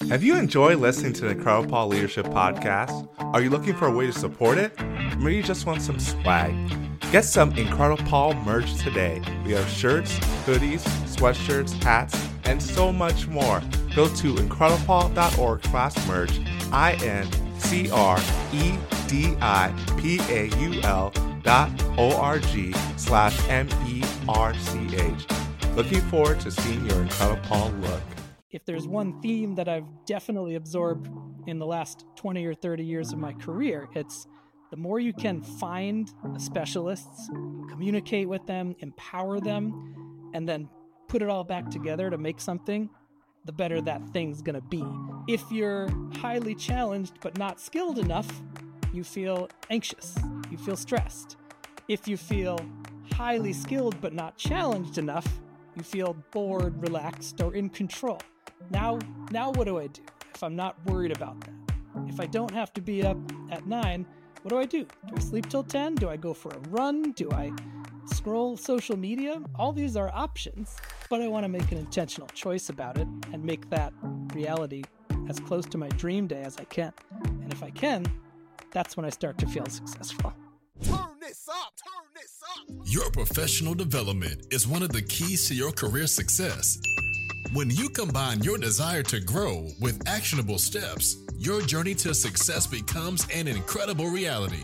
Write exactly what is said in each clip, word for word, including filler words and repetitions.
Have you enjoyed listening to the Incredible Paul Leadership Podcast? Are you looking for a way to support it? Maybe you just want some swag. Get some Incredible Paul merch today. We have shirts, hoodies, sweatshirts, hats, and so much more. Go to incrediblepaul.org slash merch, I N C R E D I P A U L dot O-R-G slash M E R C H. Looking forward to seeing your Incredible Paul look. If there's one theme that I've definitely absorbed in the last twenty or thirty years of my career, it's the more you can find specialists, communicate with them, empower them, and then put it all back together to make something, the better that thing's going to be. If you're highly challenged but not skilled enough, you feel anxious, you feel stressed. If you feel highly skilled but not challenged enough, you feel bored, relaxed, or in control. Now, now what do I do if I'm not worried about that? If I don't have to be up at nine, what do I do? Do I sleep till ten? Do I go for a run? Do I scroll social media? All these are options, but I want to make an intentional choice about it and make that reality as close to my dream day as I can. And if I can, that's when I start to feel successful. Turn this up, turn this up. Your professional development is one of the keys to your career success. When you combine your desire to grow with actionable steps, your journey to success becomes an incredible reality.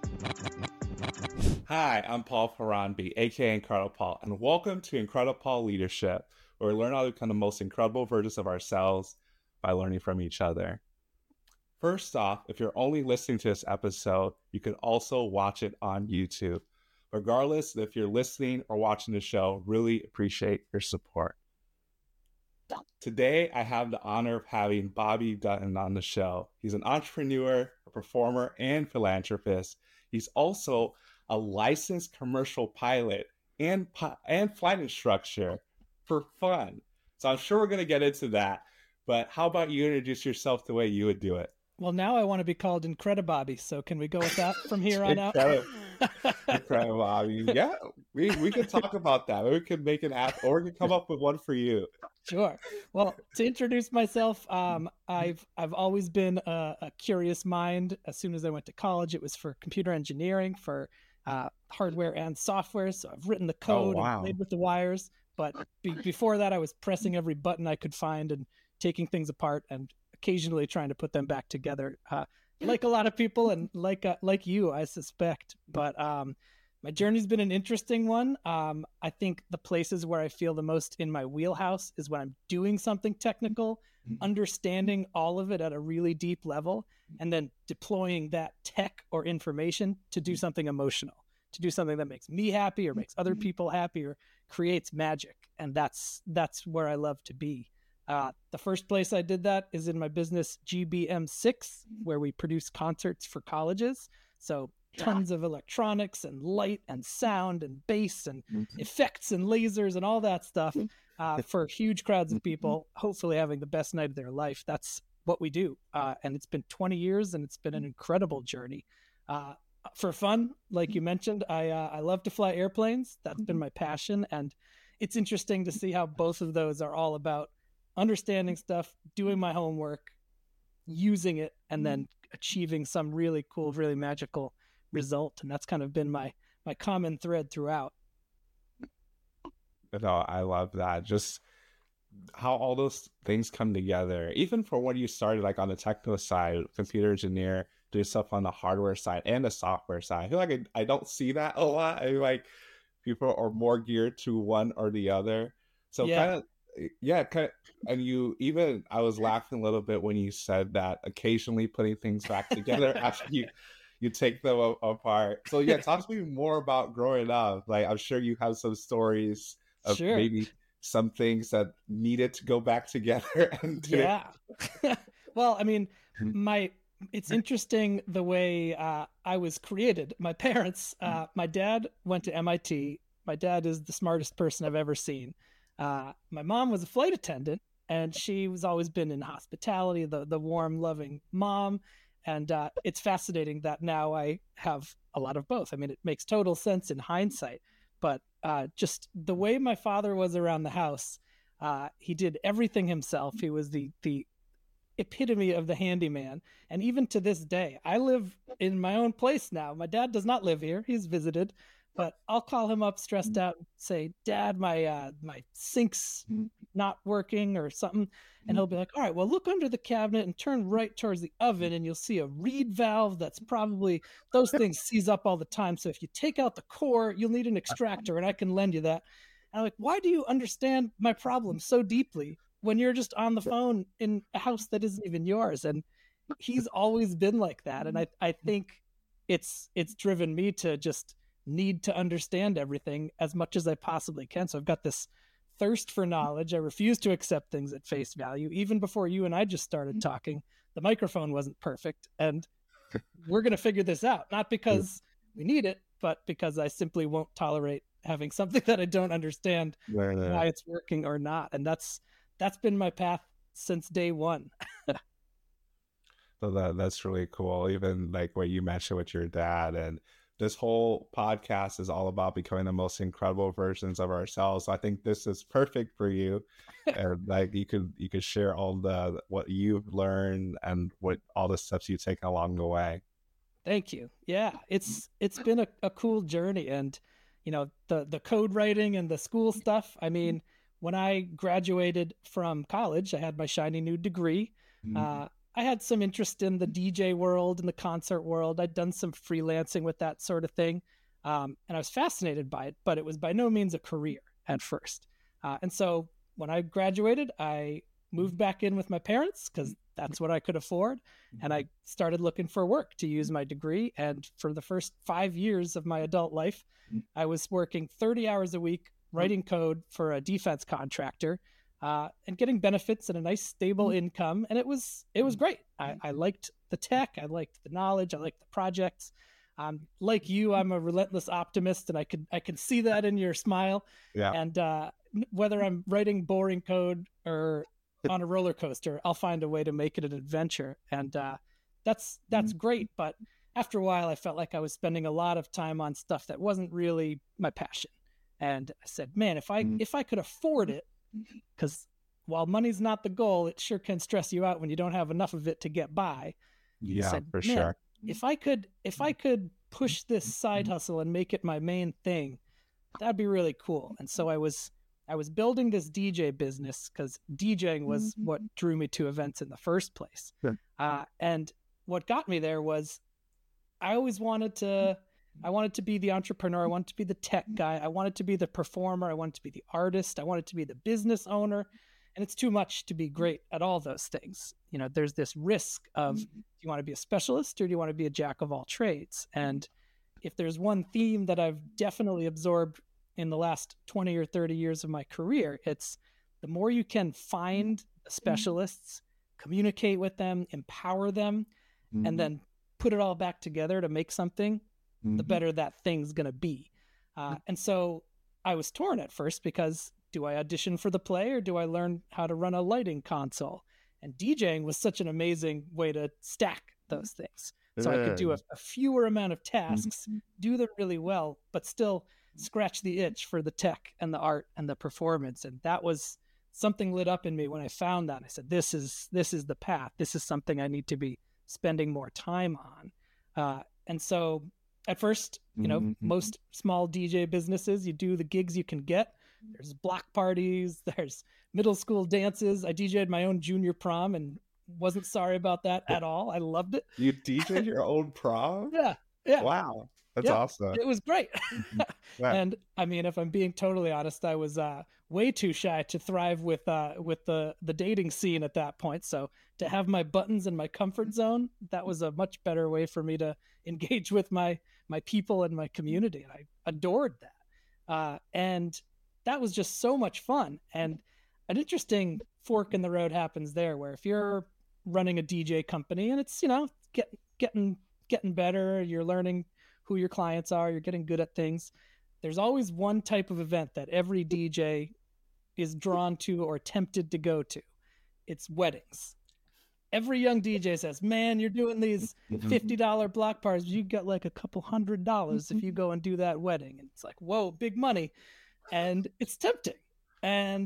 Hi, I'm Paul Ferranbi, aka Incredible Paul, and welcome to Incredible Paul Leadership, where we learn how to become the most incredible versions of ourselves by learning from each other. First off, if you're only listening to this episode, you can also watch it on YouTube. Regardless if you're listening or watching the show, really appreciate your support. Today, I have the honor of having Bobby Dutton on the show. He's an entrepreneur, a performer, and philanthropist. He's also a licensed commercial pilot and, and flight instructor for fun. So I'm sure we're going to get into that. But how about you introduce yourself the way you would do it? Well, now I want to be called Incredibobby, so can we go with that from here on out? Incredibobby. Yeah, we, we could talk about that. We could make an app, or we could come up with one for you. Sure. Well, to introduce myself, um, I've I've always been a, a curious mind. As soon as I went to college, it was for computer engineering, for uh, hardware and software. So I've written the code oh, wow. and played with the wires. But be, before that, I was pressing every button I could find and taking things apart and occasionally trying to put them back together, uh, like a lot of people and like uh, like you, I suspect. But um, my journey's been an interesting one. Um, I think the places where I feel the most in my wheelhouse is when I'm doing something technical, understanding all of it at a really deep level, and then deploying that tech or information to do something emotional, to do something that makes me happy or makes other people happy or creates magic. And that's that's where I love to be. Uh, the first place I did that is in my business G B M six, where we produce concerts for colleges. So tons of electronics and light and sound and bass and mm-hmm. effects and lasers and all that stuff uh, for huge crowds of people, hopefully having the best night of their life. That's what we do. Uh, and it's been twenty years and it's been an incredible journey. Uh, for fun, like you mentioned, I, uh, I love to fly airplanes. That's been my passion. And it's interesting to see how both of those are all about understanding stuff, doing my homework, using it, and then achieving some really cool, really magical result. And that's kind of been my my common thread throughout. No, I love that. Just how all those things come together. Even for when you started, like on the technical side, computer engineer, doing stuff on the hardware side and the software side. I feel like I, I don't see that a lot. I like people are more geared to one or the other. So yeah. kind of Yeah, and you even, I was laughing a little bit when you said that occasionally putting things back together after you, you take them a- apart. So yeah, talk to me more about growing up. Like, I'm sure you have some stories of sure. maybe some things that needed to go back together. And yeah. Well, I mean, my, it's interesting the way uh, I was created. My parents, uh, my dad went to M I T. My dad is the smartest person I've ever seen. Uh, my mom was a flight attendant, and she was always been in hospitality, the the warm, loving mom. And uh, it's fascinating that now I have a lot of both. I mean, it makes total sense in hindsight, but uh, just the way my father was around the house, uh, he did everything himself. He was the the epitome of the handyman. And even to this day, I live in my own place now. My dad does not live here. He's visited, but I'll call him up stressed out and say, Dad, my, uh, my sink's not working or something. And he'll be like, all right, well, look under the cabinet and turn right towards the oven and you'll see a reed valve that's probably, those things seize up all the time. So if you take out the core, you'll need an extractor and I can lend you that. And I'm like, why do you understand my problem so deeply when you're just on the phone in a house that isn't even yours? And he's always been like that. And I, I think it's, it's driven me to just need to understand everything as much as I possibly can. So I've got this thirst for knowledge. I refuse to accept things at face value. Even before you and I just started talking, the microphone wasn't perfect. And we're going to figure this out, not because we need it, but because I simply won't tolerate having something that I don't understand Right, right. why it's working or not. And that's, that's been my path since day one. So that that's really cool. Even like what you mentioned with your dad, and this whole podcast is all about becoming the most incredible versions of ourselves. So I think this is perfect for you. And like you could you could share all the what you've learned and what all the steps you've taken along the way. Thank you. Yeah, it's it's been a, a cool journey. And you know, the the code writing and the school stuff. I mean, when I graduated from college, I had my shiny new degree. Uh, I had some interest in the D J world and the concert world. I'd done some freelancing with that sort of thing. Um, and I was fascinated by it, but it was by no means a career at first. Uh, and so when I graduated, I moved back in with my parents because that's what I could afford. And I started looking for work to use my degree. And for the first five years of my adult life, I was working thirty hours a week, writing code for a defense contractor. Uh, and getting benefits and a nice stable income. And it was, it was great. I, I liked the tech. I liked the knowledge. I liked the projects. Um, like you, I'm a relentless optimist and I could, I can see that in your smile. Yeah. And, uh, whether I'm writing boring code or on a roller coaster, I'll find a way to make it an adventure. And, uh, that's, that's great. But after a while, I felt like I was spending a lot of time on stuff that wasn't really my passion. And I said, man, if I, if I could afford it, because while money's not the goal, it sure can stress you out when you don't have enough of it to get by. Yeah, said, for "Man, sure. If I could, if I could push this side hustle and make it my main thing, that'd be really cool." And so I was, I was building this D J business because DJing was what drew me to events in the first place. Yeah. Uh, and what got me there was, I always wanted to. I wanted to be the entrepreneur. I wanted to be the tech guy. I wanted to be the performer. I wanted to be the artist. I wanted to be the business owner. And it's too much to be great at all those things. You know, there's this risk of, do you want to be a specialist or do you want to be a jack of all trades? And if there's one theme that I've definitely absorbed in the last twenty or thirty years of my career, it's the more you can find the specialists, communicate with them, empower them, and then put it all back together to make something, the better that thing's going to be. Uh, and so I was torn at first because do I audition for the play or do I learn how to run a lighting console? And DJing was such an amazing way to stack those things. So I could do a, a fewer amount of tasks, do them really well, but still scratch the itch for the tech and the art and the performance. And that was something lit up in me when I found that. I said, this is, this is the path. This is something I need to be spending more time on. Uh, and so at first, you know, mm-hmm. most small D J businesses, you do the gigs you can get. There's block parties, there's middle school dances. I D J'd my own junior prom and wasn't sorry about that at all. I loved it. You D J'd your own prom? Yeah. Yeah. Wow. That's yeah, awesome. It was great. Yeah. And I mean, if I'm being totally honest, I was uh, way too shy to thrive with uh, with the, the dating scene at that point. So to have my buttons in my comfort zone, that was a much better way for me to engage with my my people and my community. And I adored that. Uh, and that was just so much fun. And an interesting fork in the road happens there where if you're running a D J company and it's, you know, get, getting getting better, you're learning who your clients are, you're getting good at things. There's always one type of event that every D J is drawn to or tempted to go to. It's weddings. Every young D J says, man, you're doing these fifty dollars block parties. You get like a couple hundred dollars if you go and do that wedding. And it's like, whoa, big money. And it's tempting. And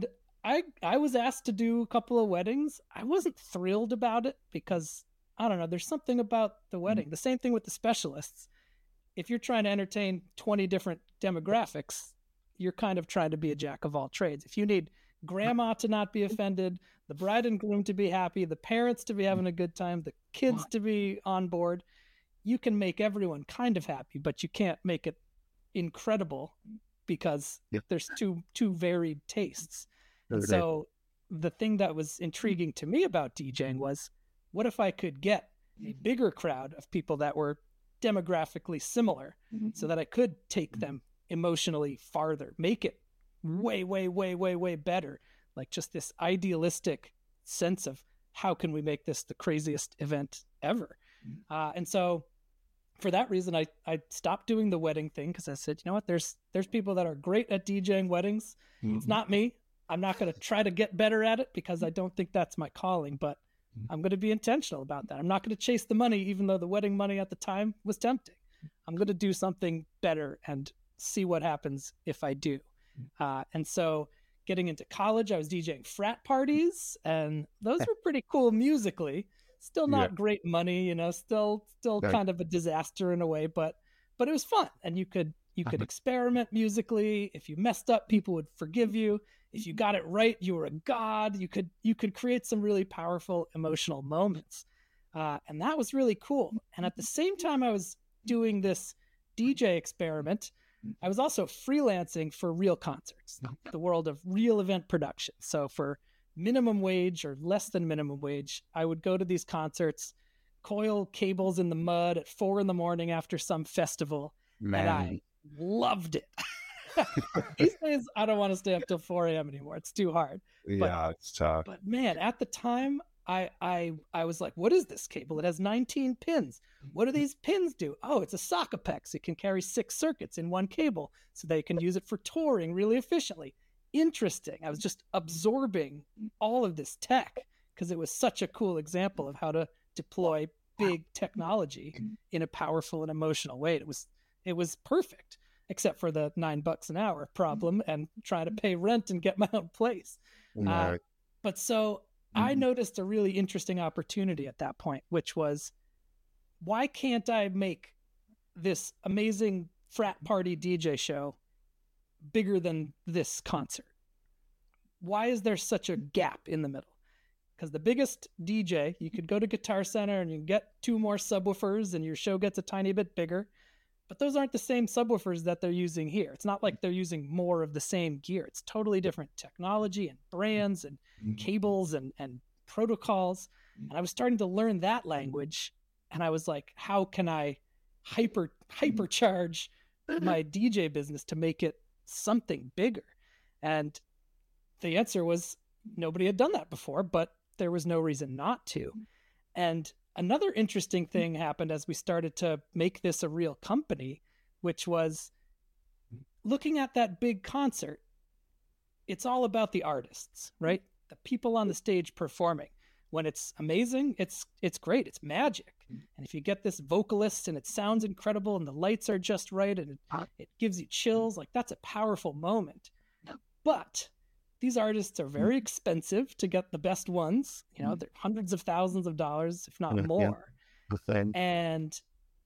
I I was asked to do a couple of weddings. I wasn't thrilled about it because I don't know, there's something about the wedding. The same thing with the specialists. If you're trying to entertain twenty different demographics, you're kind of trying to be a jack of all trades. If you need grandma to not be offended, the bride and groom to be happy, the parents to be having a good time, the kids to be on board, you can make everyone kind of happy, but you can't make it incredible because Yeah. there's two two varied tastes. And Right. so the thing that was intriguing to me about DJing was, what if I could get a bigger crowd of people that were demographically similar so that I could take them emotionally farther, make it way, way, way, way, way better. Like just this idealistic sense of how can we make this the craziest event ever? Uh, and so for that reason, I, I stopped doing the wedding thing because I said, you know what, there's there's people that are great at DJing weddings. It's not me. I'm not going to try to get better at it because I don't think that's my calling, but I'm going to be intentional about that. I'm not going to chase the money, even though the wedding money at the time was tempting. I'm going to do something better and see what happens if I do. Uh, and so getting into college, I was DJing frat parties, and those were pretty cool musically. Still not Yeah. great money, you know, still still Right. kind of a disaster in a way, but but it was fun. And you could you could experiment musically. If you messed up, people would forgive you. If you got it right, you were a god. You could you could create some really powerful emotional moments. Uh, and that was really cool. And at the same time I was doing this D J experiment, I was also freelancing for real concerts, the world of real event production. So for minimum wage or less than minimum wage, I would go to these concerts, coil cables in the mud at four in the morning after some festival, Man. and I loved it. These days, I don't want to stay up till four a.m. anymore. It's too hard. Yeah, it's tough. But man, at the time, I I I was like, what is this cable? It has nineteen pins. What do these pins do? Oh, it's a Sockapex. It can carry six circuits in one cable, so they can use it for touring really efficiently. Interesting. I was just absorbing all of this tech because it was such a cool example of how to deploy big technology in a powerful and emotional way. It was it was perfect, except for the nine bucks an hour problem and trying to pay rent and get my own place. Uh, Right. but so I noticed a really interesting opportunity at that point, which was, why can't I make this amazing frat party D J show bigger than this concert? Why is there such a gap in the middle? Because the biggest D J, you could go to Guitar Center and you can get two more subwoofers and your show gets a tiny bit bigger. But those aren't the same subwoofers that they're using here. It's not like they're using more of the same gear. It's totally different technology and brands and cables and, and protocols. And I was starting to learn that language. And I was like, how can I hyper hypercharge my D J business to make it something bigger? And the answer was nobody had done that before, but there was no reason not to. And another interesting thing happened as we started to make this a real company, which was looking at that big concert. It's all about the artists, right? The people on the stage performing. When it's amazing, it's it's great. It's magic. And if you get this vocalist and it sounds incredible and the lights are just right and it, it gives you chills, like that's a powerful moment. But these artists are very expensive to get the best ones. You know, they're hundreds of thousands of dollars, if not Yeah, yeah. more. The thing. And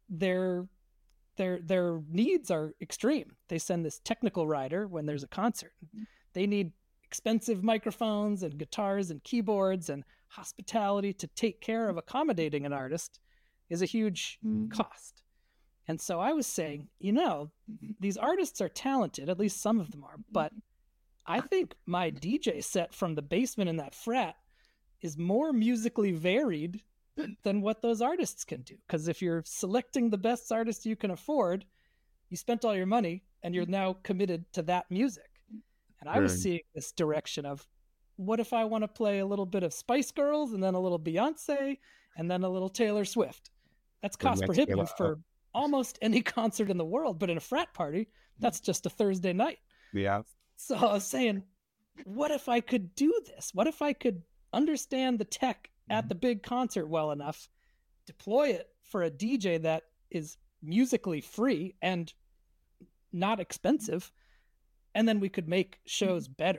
their their their needs are extreme. They send this technical rider when there's a concert. They need expensive microphones and guitars and keyboards, and hospitality to take care of accommodating an artist is a huge cost. And so I was saying, you know, these artists are talented, at least some of them are, but I think my D J set from the basement in that frat is more musically varied than what those artists can do. Because if you're selecting the best artist you can afford, you spent all your money and you're now committed to that music. And I was Right. seeing this direction of, what if I want to play a little bit of Spice Girls and then a little Beyonce and then a little Taylor Swift? That's The cost next prohibitive level for almost any concert in the world, but in a frat party, that's just a Thursday night. Yeah. So I was saying, what if I could do this? What if I could understand the tech at the big concert well enough, deploy it for a D J that is musically free and not expensive, and then we could make shows better.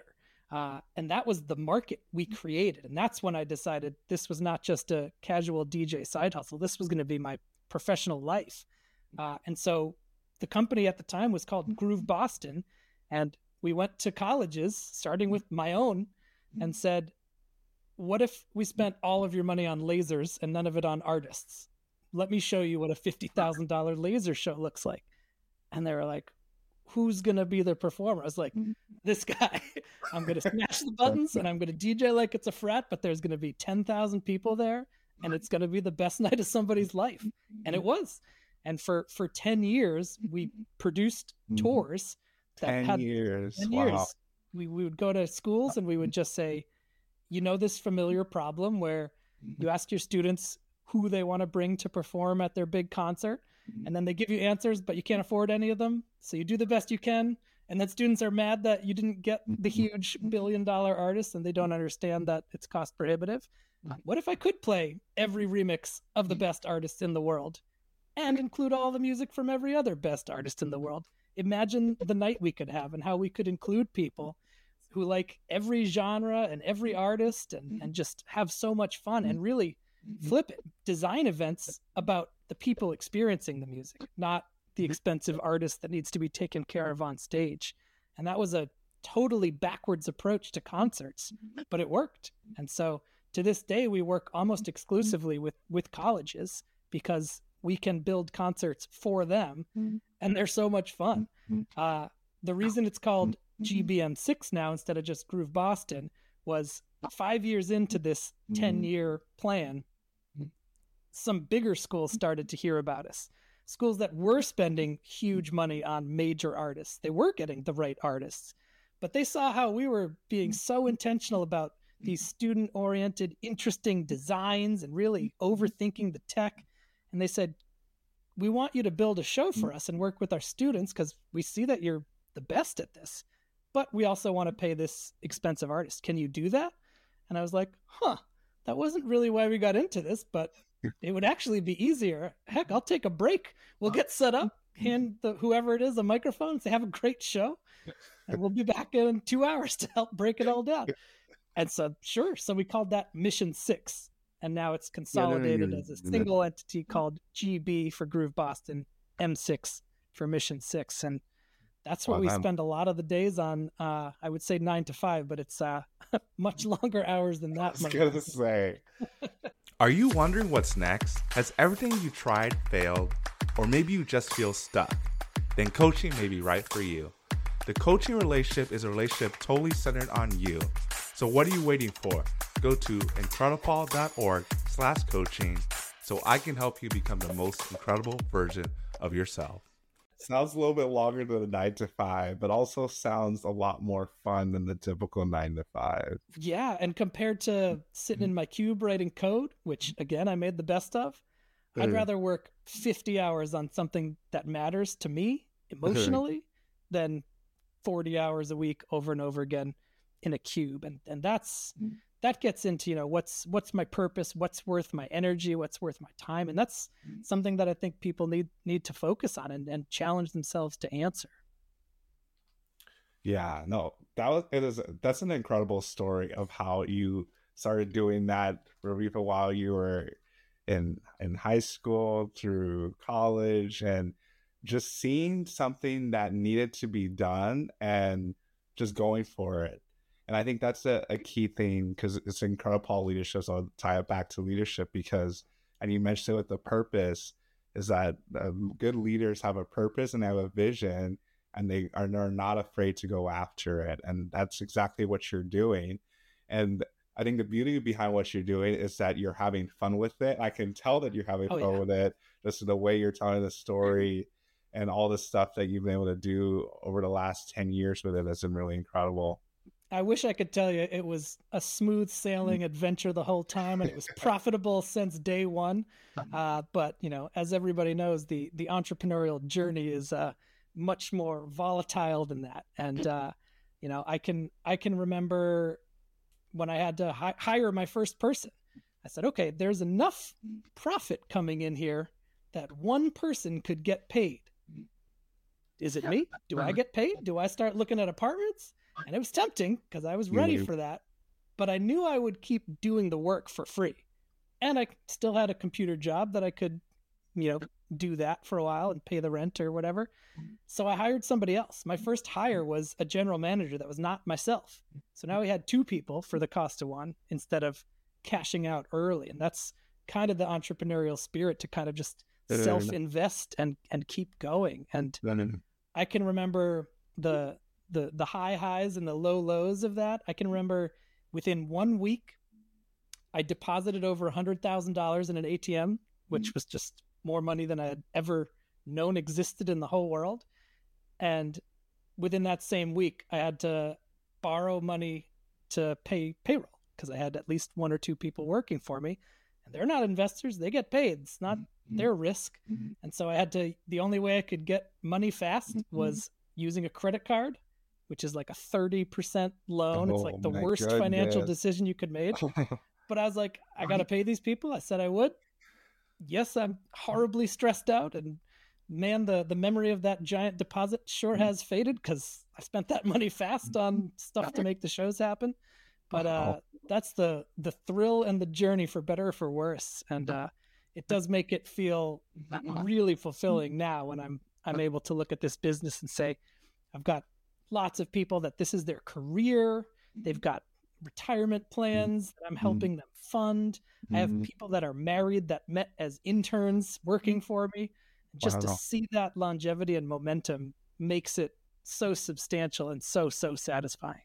Uh, and that was the market we created. And that's when I decided this was not just a casual D J side hustle. This was going to be my professional life. Uh, and so the company at the time was called Groove Boston. And we went to colleges, starting with my own, and said, what if we spent all of your money on lasers and none of it on artists? Let me show you what a fifty thousand dollars laser show looks like. And they were like, who's going to be the performer? I was like, this guy. I'm going to smash the buttons and I'm going to D J like it's a frat, but there's going to be ten thousand people there and it's going to be the best night of somebody's life. And it was. And for, for ten years, we produced tours. That ten had years. ten Wow. years. We, we would go to schools and we would just say, you know, this familiar problem where you ask your students who they want to bring to perform at their big concert, and then they give you answers, but you can't afford any of them. So you do the best you can. And then students are mad that you didn't get the huge billion dollar artists and they don't understand that it's cost prohibitive. What if I could play every remix of the best artists in the world and include all the music from every other best artist in the world? Imagine the night we could have and how we could include people who like every genre and every artist and, and just have so much fun and really flip it. Design events about the people experiencing the music, not the expensive artist that needs to be taken care of on stage. And that was a totally backwards approach to concerts, but it worked. And so to this day, we work almost exclusively with, with colleges because we can build concerts for them and they're so much fun. Uh, the reason it's called G B M six now instead of just Groove Boston was five years into this ten year plan, some bigger schools started to hear about us. Schools that were spending huge money on major artists. They were getting the right artists, but they saw how we were being so intentional about these student oriented, interesting designs and really overthinking the tech. And they said, we want you to build a show for us and work with our students because we see that you're the best at this, but we also want to pay this expensive artist. Can you do that? And I was like, huh, that wasn't really why we got into this, but it would actually be easier. Heck, I'll take a break. We'll get set up, hand the whoever it is a microphone and say, have a great show. And we'll be back in two hours to help break it all down. And so, sure. So we called that Mission Six. And now it's consolidated as a single entity called G B for Groove Boston, M six for Mission Six. And that's what wow, we man. spend a lot of the days on. Uh, I would say nine to five, but it's uh, much longer hours than that. I was going to say. Are you wondering what's next? Has everything you tried failed? Or maybe you just feel stuck? Then coaching may be right for you. The coaching relationship is a relationship totally centered on you. So what are you waiting for? Go to incredible.org slash coaching so I can help you become the most incredible version of yourself. Sounds a little bit longer than a nine to five, but also sounds a lot more fun than the typical nine to five. Yeah, and compared to sitting in my cube writing code, which again I made the best of, I'd rather work fifty hours on something that matters to me emotionally than forty hours a week over and over again in a cube. And and that's that gets into, you know, what's what's my purpose, what's worth my energy, what's worth my time. And that's something that I think people need need to focus on and, and challenge themselves to answer. Yeah, no, that was it is that's an incredible story of how you started doing that for Reefa while you were in in high school through college, and just seeing something that needed to be done and just going for it. And I think that's a, a key thing, because it's incredible leadership. So I'll tie it back to leadership because, and you mentioned it with the purpose, is that uh, good leaders have a purpose and they have a vision, and they are, are not afraid to go after it. And that's exactly what you're doing. And I think the beauty behind what you're doing is that you're having fun with it. I can tell that you're having oh, fun yeah. with it, just the way you're telling the story and all the stuff that you've been able to do over the last ten years with it has been really incredible. I wish I could tell you it was a smooth sailing adventure the whole time and it was profitable since day one. Uh, but, you know, as everybody knows, the, the entrepreneurial journey is uh, much more volatile than that. And, uh, you know, I can, I can remember when I had to hi- hire my first person. I said, okay, there's enough profit coming in here that one person could get paid. Is it me? Do I get paid? Do I start looking at apartments? And it was tempting because I was ready Mhm. for that, but I knew I would keep doing the work for free. And I still had a computer job that I could, you know, do that for a while and pay the rent or whatever. So I hired somebody else. My first hire was a general manager that was not myself. So now we had two people for the cost of one instead of cashing out early. And that's kind of the entrepreneurial spirit, to kind of just Uh, self-invest and and keep going. And No, no, no. I can remember the the the high highs and the low lows of that. I can remember within one week I deposited over one hundred thousand dollars in an A T M, which was just more money than I had ever known existed in the whole world. And within that same week, I had to borrow money to pay payroll because I had at least one or two people working for me. And they're not investors, they get paid. It's not their risk. And so I had to, the only way I could get money fast was using a credit card, which is like a thirty percent loan. It's Oh like the my worst financial goodness. decision you could make. But I was like, I got to pay these people. I said I would. Yes, I'm horribly stressed out. And man, the, the memory of that giant deposit sure has faded because I spent that money fast on stuff to make the shows happen. But uh, that's the the thrill and the journey, for better or for worse. And uh, it does make it feel really fulfilling now when I'm I'm able to look at this business and say, I've got lots of people that this is their career. They've got retirement plans that I'm helping them fund. I have Mhm. people that are married that met as interns working for me. Just to Wow. see that longevity and momentum makes it so substantial and so, so satisfying.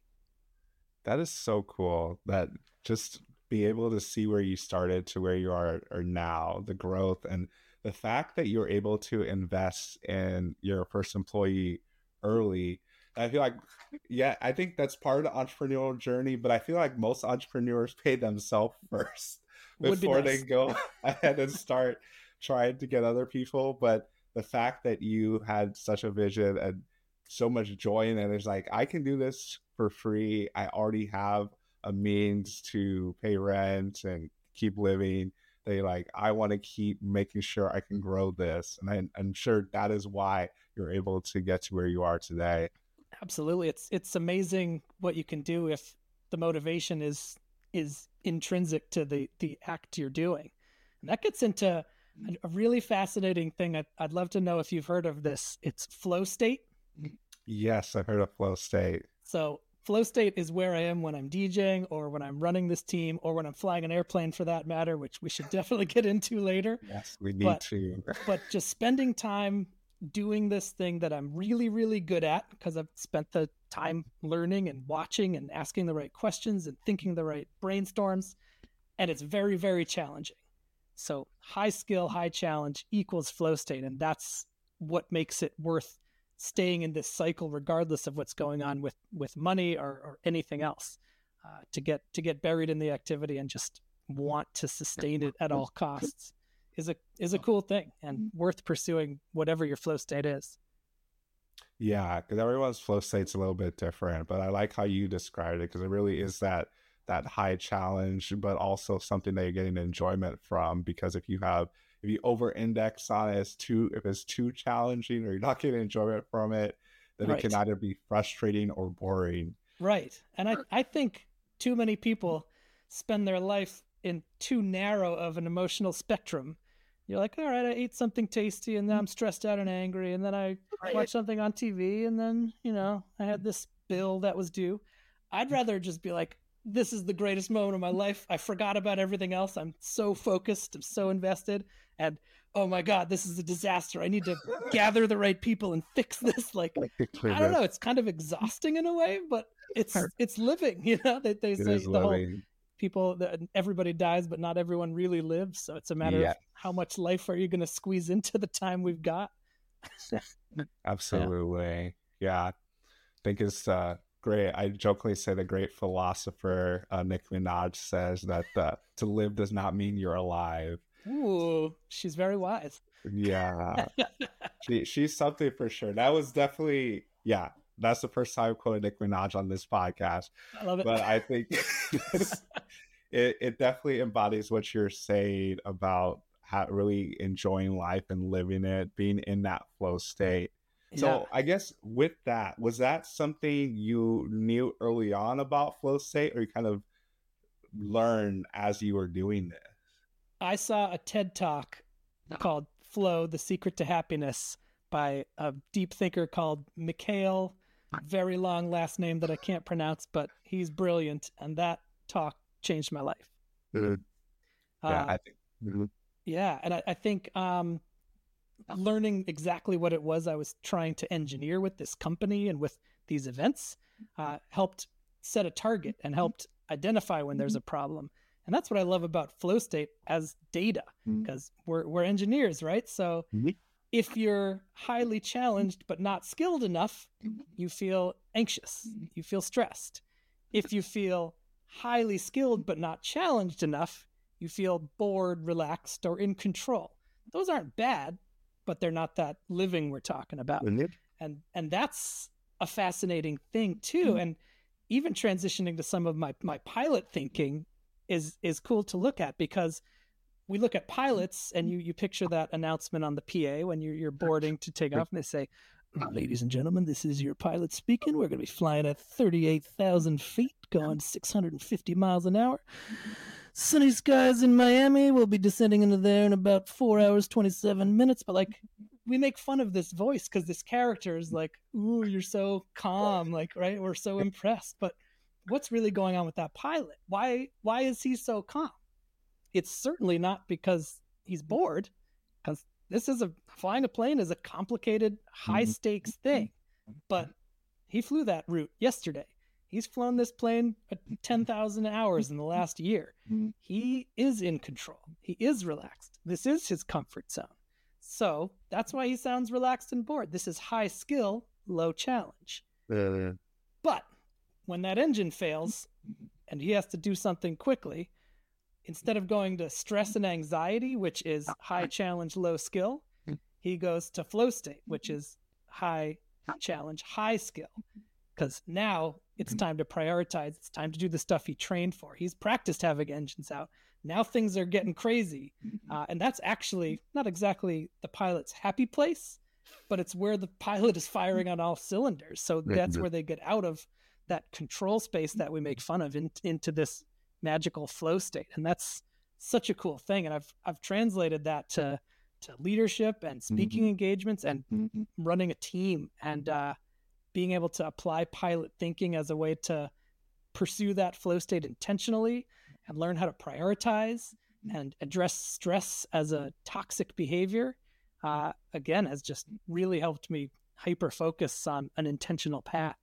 That is so cool, that just be able to see where you started to where you are, are now, the growth, and the fact that you're able to invest in your first employee early. I feel like, yeah, I think that's part of the entrepreneurial journey, but I feel like most entrepreneurs pay themselves first Would be before nice. they go ahead and start trying to get other people. But the fact that you had such a vision and so much joy in it, it's like, I can do this for free. I already have a means to pay rent and keep living. They like, I want to keep making sure I can grow this. And I, I'm sure that is why you're able to get to where you are today. Absolutely. It's it's amazing what you can do if the motivation is is intrinsic to the the act you're doing. And that gets into a, a really fascinating thing. I'd, I'd love to know if you've heard of this. It's flow state. Yes, I've heard of flow state. So flow state is where I am when I'm DJing or when I'm running this team or when I'm flying an airplane, for that matter, which we should definitely get into later. Yes, we need But- to. But just spending time doing this thing that I'm really, really good at because I've spent the time learning and watching and asking the right questions and thinking the right brainstorms. And it's very, very challenging. So high skill, high challenge equals flow state. And that's what makes it worth staying in this cycle, regardless of what's going on with, with money or, or anything else, uh, to get, to get buried in the activity and just want to sustain it at all costs is a, is a cool thing and worth pursuing, whatever your flow state is. Yeah, because everyone's flow state's a little bit different, but I like how you described it, because it really is that that high challenge, but also something that you're getting enjoyment from. Because if you have if you over index on it, it's too if it's too challenging or you're not getting enjoyment from it, then Right. it can either be frustrating or boring. Right. And I, I think too many people spend their life in too narrow of an emotional spectrum. You're like, all right, I ate something tasty and then I'm stressed out and angry. And then I watched something on T V and then, you know, I had this bill that was due. I'd rather just be like, this is the greatest moment of my life. I forgot about everything else. I'm so focused. I'm so invested. And oh my God, this is a disaster. I need to gather the right people and fix this. Like, I don't know. It's kind of exhausting in a way, but it's it's living. You know, they, they It say is the whole living. people that everybody dies, but not everyone really lives. So it's a matter Yes. of how much life are you going to squeeze into the time we've got. Absolutely. Yeah. I think it's uh, great. I jokingly say the great philosopher uh, Nick Minaj says that uh, to live does not mean you're alive. Ooh, she's very wise. Yeah. she, she's something for sure. That was definitely, yeah, that's the first time I've quoted Nick Minaj on this podcast. I love it. But I think it, it definitely embodies what you're saying about how really enjoying life and living it, being in that flow state. So Yeah. I guess with that, was that something you knew early on about flow state, or you kind of learned as you were doing this? I saw a TED talk called Flow, The Secret to Happiness by a deep thinker called Mikhail, very long last name that I can't pronounce, but he's brilliant. And that talk changed my life. Yeah, Uh, I think. yeah. And I, I think um, learning exactly what it was I was trying to engineer with this company and with these events uh, helped set a target and helped identify when there's a problem. And that's what I love about flow state as data, because we're, we're engineers, right? So Mhm. if you're highly challenged but not skilled enough, you feel anxious, you feel stressed. If you feel highly skilled but not challenged enough, you feel bored, relaxed, or in control. Those aren't bad, but they're not that living we're talking about. And and that's a fascinating thing too. And even transitioning to some of my my pilot thinking is is cool to look at, because we look at pilots and you you picture that announcement on the P A when you're you're boarding to take off, and they say, "Ladies and gentlemen, this is your pilot speaking. We're going to be flying at thirty-eight thousand feet, going six hundred fifty miles an hour. Sunny skies in Miami. We'll be descending into there in about four hours, twenty-seven minutes." But like, we make fun of this voice because this character is like, "Ooh, you're so calm," like, right? We're so impressed. But what's really going on with that pilot? Why why is he so calm? It's certainly not because he's bored, because this is a flying a plane is a complicated, high stakes thing. But he flew that route yesterday. He's flown this plane at ten thousand hours in the last year. He is in control. He is relaxed. This is his comfort zone. So that's why he sounds relaxed and bored. This is high skill, low challenge. But when that engine fails and he has to do something quickly, instead of going to stress and anxiety, which is high challenge, low skill, he goes to flow state, which is high challenge, high skill. Because now it's time to prioritize. It's time to do the stuff he trained for. He's practiced having engines out. Now things are getting crazy. Uh, and that's actually not exactly the pilot's happy place, but it's where the pilot is firing on all cylinders. So that's where they get out of that control space that we make fun of in, into this magical flow state. And that's such a cool thing. And I've I've translated that to to leadership and speaking mm-hmm. engagements and mm-hmm. running a team, and uh, being able to apply pilot thinking as a way to pursue that flow state intentionally and learn how to prioritize and address stress as a toxic behavior, uh, again, has just really helped me hyper focus on an intentional path.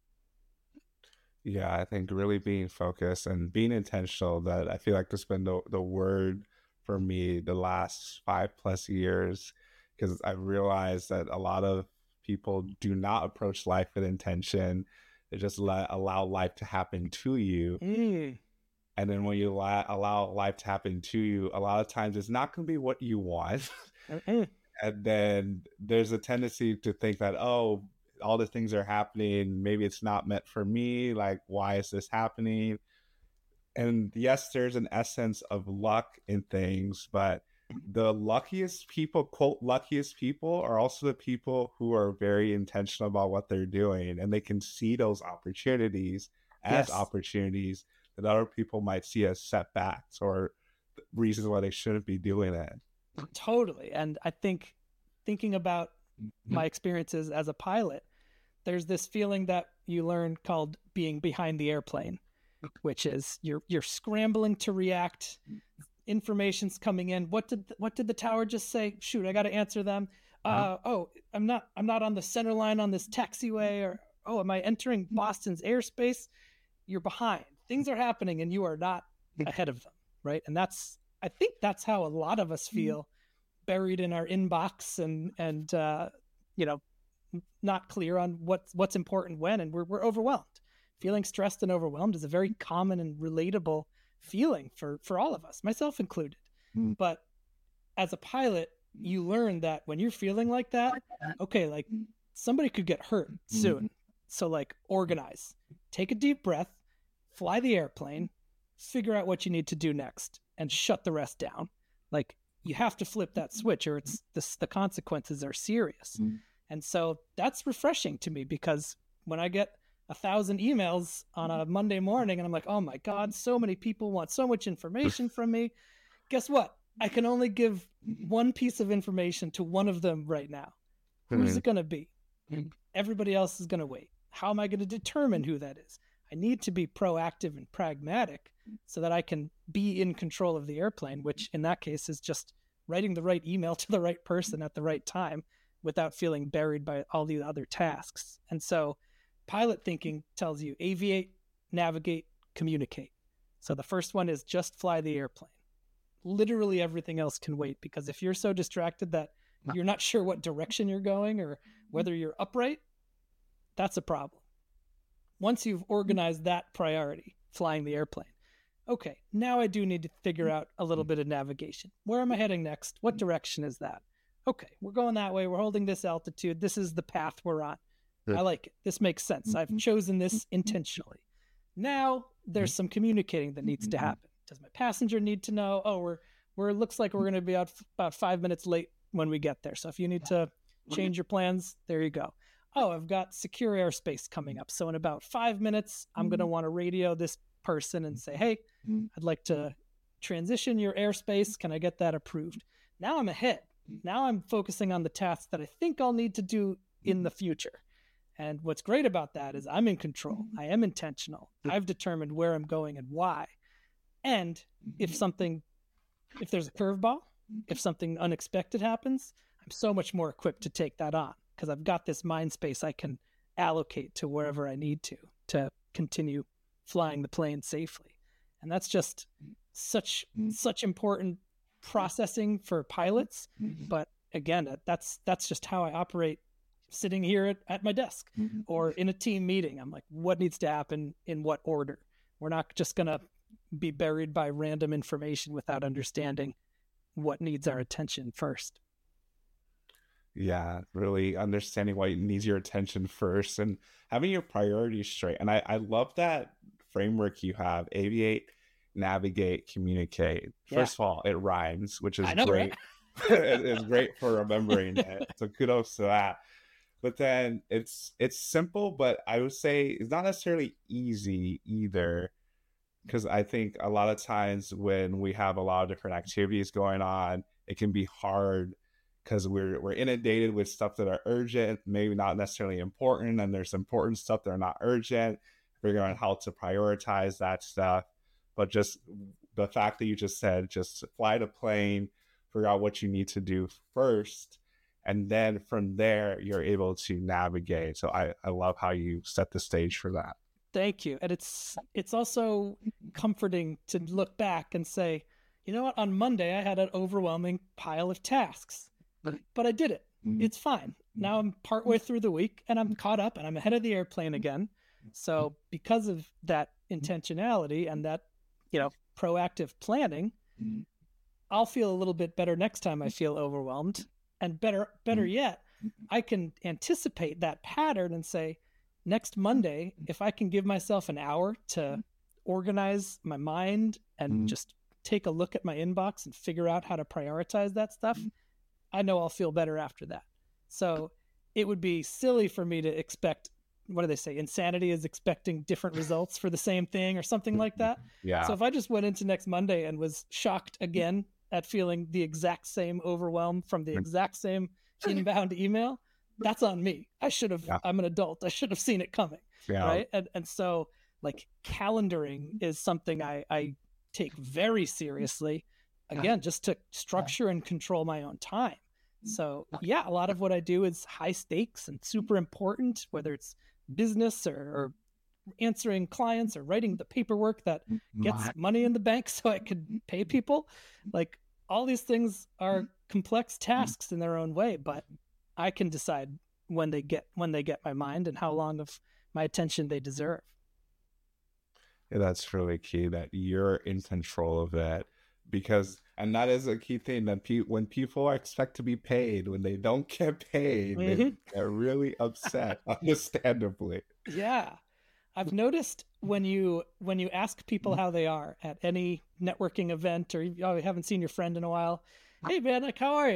Yeah, I think really being focused and being intentional, that I feel like has been the, the word for me the last five plus years, because I realized that a lot of people do not approach life with intention. They just let, allow life to happen to you. Mm. And then when you allow, allow life to happen to you, a lot of times it's not going to be what you want. Mm-mm. And then there's a tendency to think that, oh, all the things are happening, maybe it's not meant for me, like why is this happening? And yes, there's an essence of luck in things, but the luckiest people, quote luckiest people, are also the people who are very intentional about what they're doing, and they can see those opportunities as Yes. opportunities that other people might see as setbacks or reasons why they shouldn't be doing it. Totally. And I think thinking about my experiences as a pilot, there's this feeling that you learn called being behind the airplane, which is you're you're scrambling to react. Information's coming in. What did what did the tower just say? Shoot, I got to answer them. Uh, oh, I'm not I'm not on the center line on this taxiway. Or oh, am I entering Boston's airspace? You're behind. Things are happening, and you are not ahead of them, right? And that's I think that's how a lot of us feel, buried in our inbox and and uh, you know, not clear on what's what's important when, and we're we're overwhelmed. Feeling stressed and overwhelmed is a very common and relatable feeling for for all of us, myself included. Mm. But as a pilot, you learn that when you're feeling like that, okay, like somebody could get hurt soon. So like organize, take a deep breath, fly the airplane, figure out what you need to do next, and shut the rest down. Like you have to flip that switch, or it's this, the consequences are serious. Mm. And so that's refreshing to me, because when I get a thousand emails on a Monday morning and I'm like, oh my God, so many people want so much information from me. Guess what? I can only give one piece of information to one of them right now. Who's Mhm. it going to be? Everybody else is going to wait. How am I going to determine who that is? I need to be proactive and pragmatic so that I can be in control of the airplane, which in that case is just writing the right email to the right person at the right time without feeling buried by all the other tasks. And so pilot thinking tells you aviate, navigate, communicate. So the first one is just fly the airplane. Literally everything else can wait, because if you're so distracted that you're not sure what direction you're going or whether you're upright, that's a problem. Once you've organized that priority, flying the airplane, okay, now I do need to figure out a little bit of navigation. Where am I heading next? What direction is that? Okay, we're going that way. We're holding this altitude. This is the path we're on. I like it. This makes sense. I've chosen this intentionally. Now there's some communicating that needs to happen. Does my passenger need to know, oh, we're, we're looks like we're going to be out f- about five minutes late when we get there. So if you need to change your plans, there you go. Oh, I've got secure airspace coming up. So in about five minutes, I'm going to want to radio this person and say, hey, I'd like to transition your airspace. Can I get that approved? Now I'm ahead. Now I'm focusing on the tasks that I think I'll need to do in the future. And what's great about that is I'm in control. I am intentional. I've determined where I'm going and why. And if something, if there's a curveball, if something unexpected happens, I'm so much more equipped to take that on, because I've got this mind space I can allocate to wherever I need to, to continue flying the plane safely. And that's just such, such important processing for pilots. But again, that's, that's just how I operate sitting here at, at my desk or in a team meeting. I'm like, what needs to happen in what order? We're not just going to be buried by random information without understanding what needs our attention first. Yeah, really understanding what needs your attention first and having your priorities straight. And I, I love that framework you have: aviate, navigate, communicate. Yeah. First of all, it rhymes, which is I know, great. It- it's great for remembering it. So kudos to that. But then it's it's simple, but I would say it's not necessarily easy either. Because I think a lot of times when we have a lot of different activities going on, it can be hard because we're we're inundated with stuff that are urgent, maybe not necessarily important, and there's important stuff that are not urgent. Figuring out how to prioritize that stuff. But just the fact that you just said, just fly the plane, figure out what you need to do first, and then from there, you're able to navigate. So I, I love how you set the stage for that. Thank you. And it's it's also comforting to look back and say, you know what, on Monday I had an overwhelming pile of tasks, but I did it. It's fine. Now I'm partway through the week and I'm caught up and I'm ahead of the airplane again. So because of that intentionality and that, you know, proactive planning, I'll feel a little bit better next time I feel overwhelmed. And better better yet, I can anticipate that pattern and say, next Monday, if I can give myself an hour to organize my mind and mm-hmm. just take a look at my inbox and figure out how to prioritize that stuff, I know I'll feel better after that. So it would be silly for me to expect, what do they say? Insanity is expecting different results for the same thing or something like that. Yeah. So if I just went into next Monday and was shocked again at feeling the exact same overwhelm from the exact same inbound email, that's on me. I should have, yeah. I'm an adult. I should have seen it coming. Yeah. Right. And and so like calendaring is something I, I take very seriously, again, just to structure and control my own time. So yeah, a lot of what I do is high stakes and super important, whether it's business or, or answering clients or writing the paperwork that gets money in the bank so I could pay people. Like all these things are complex tasks in their own way, but I can decide when they get when they get my mind and how long of my attention they deserve. Yeah, that's really key that you're in control of that, because and that is a key thing that pe- when people expect to be paid, when they don't get paid, mm-hmm. they get really upset, understandably. Yeah, I've noticed when you when you ask people how they are at any networking event, or you oh, haven't seen your friend in a while, hey man, like how are you?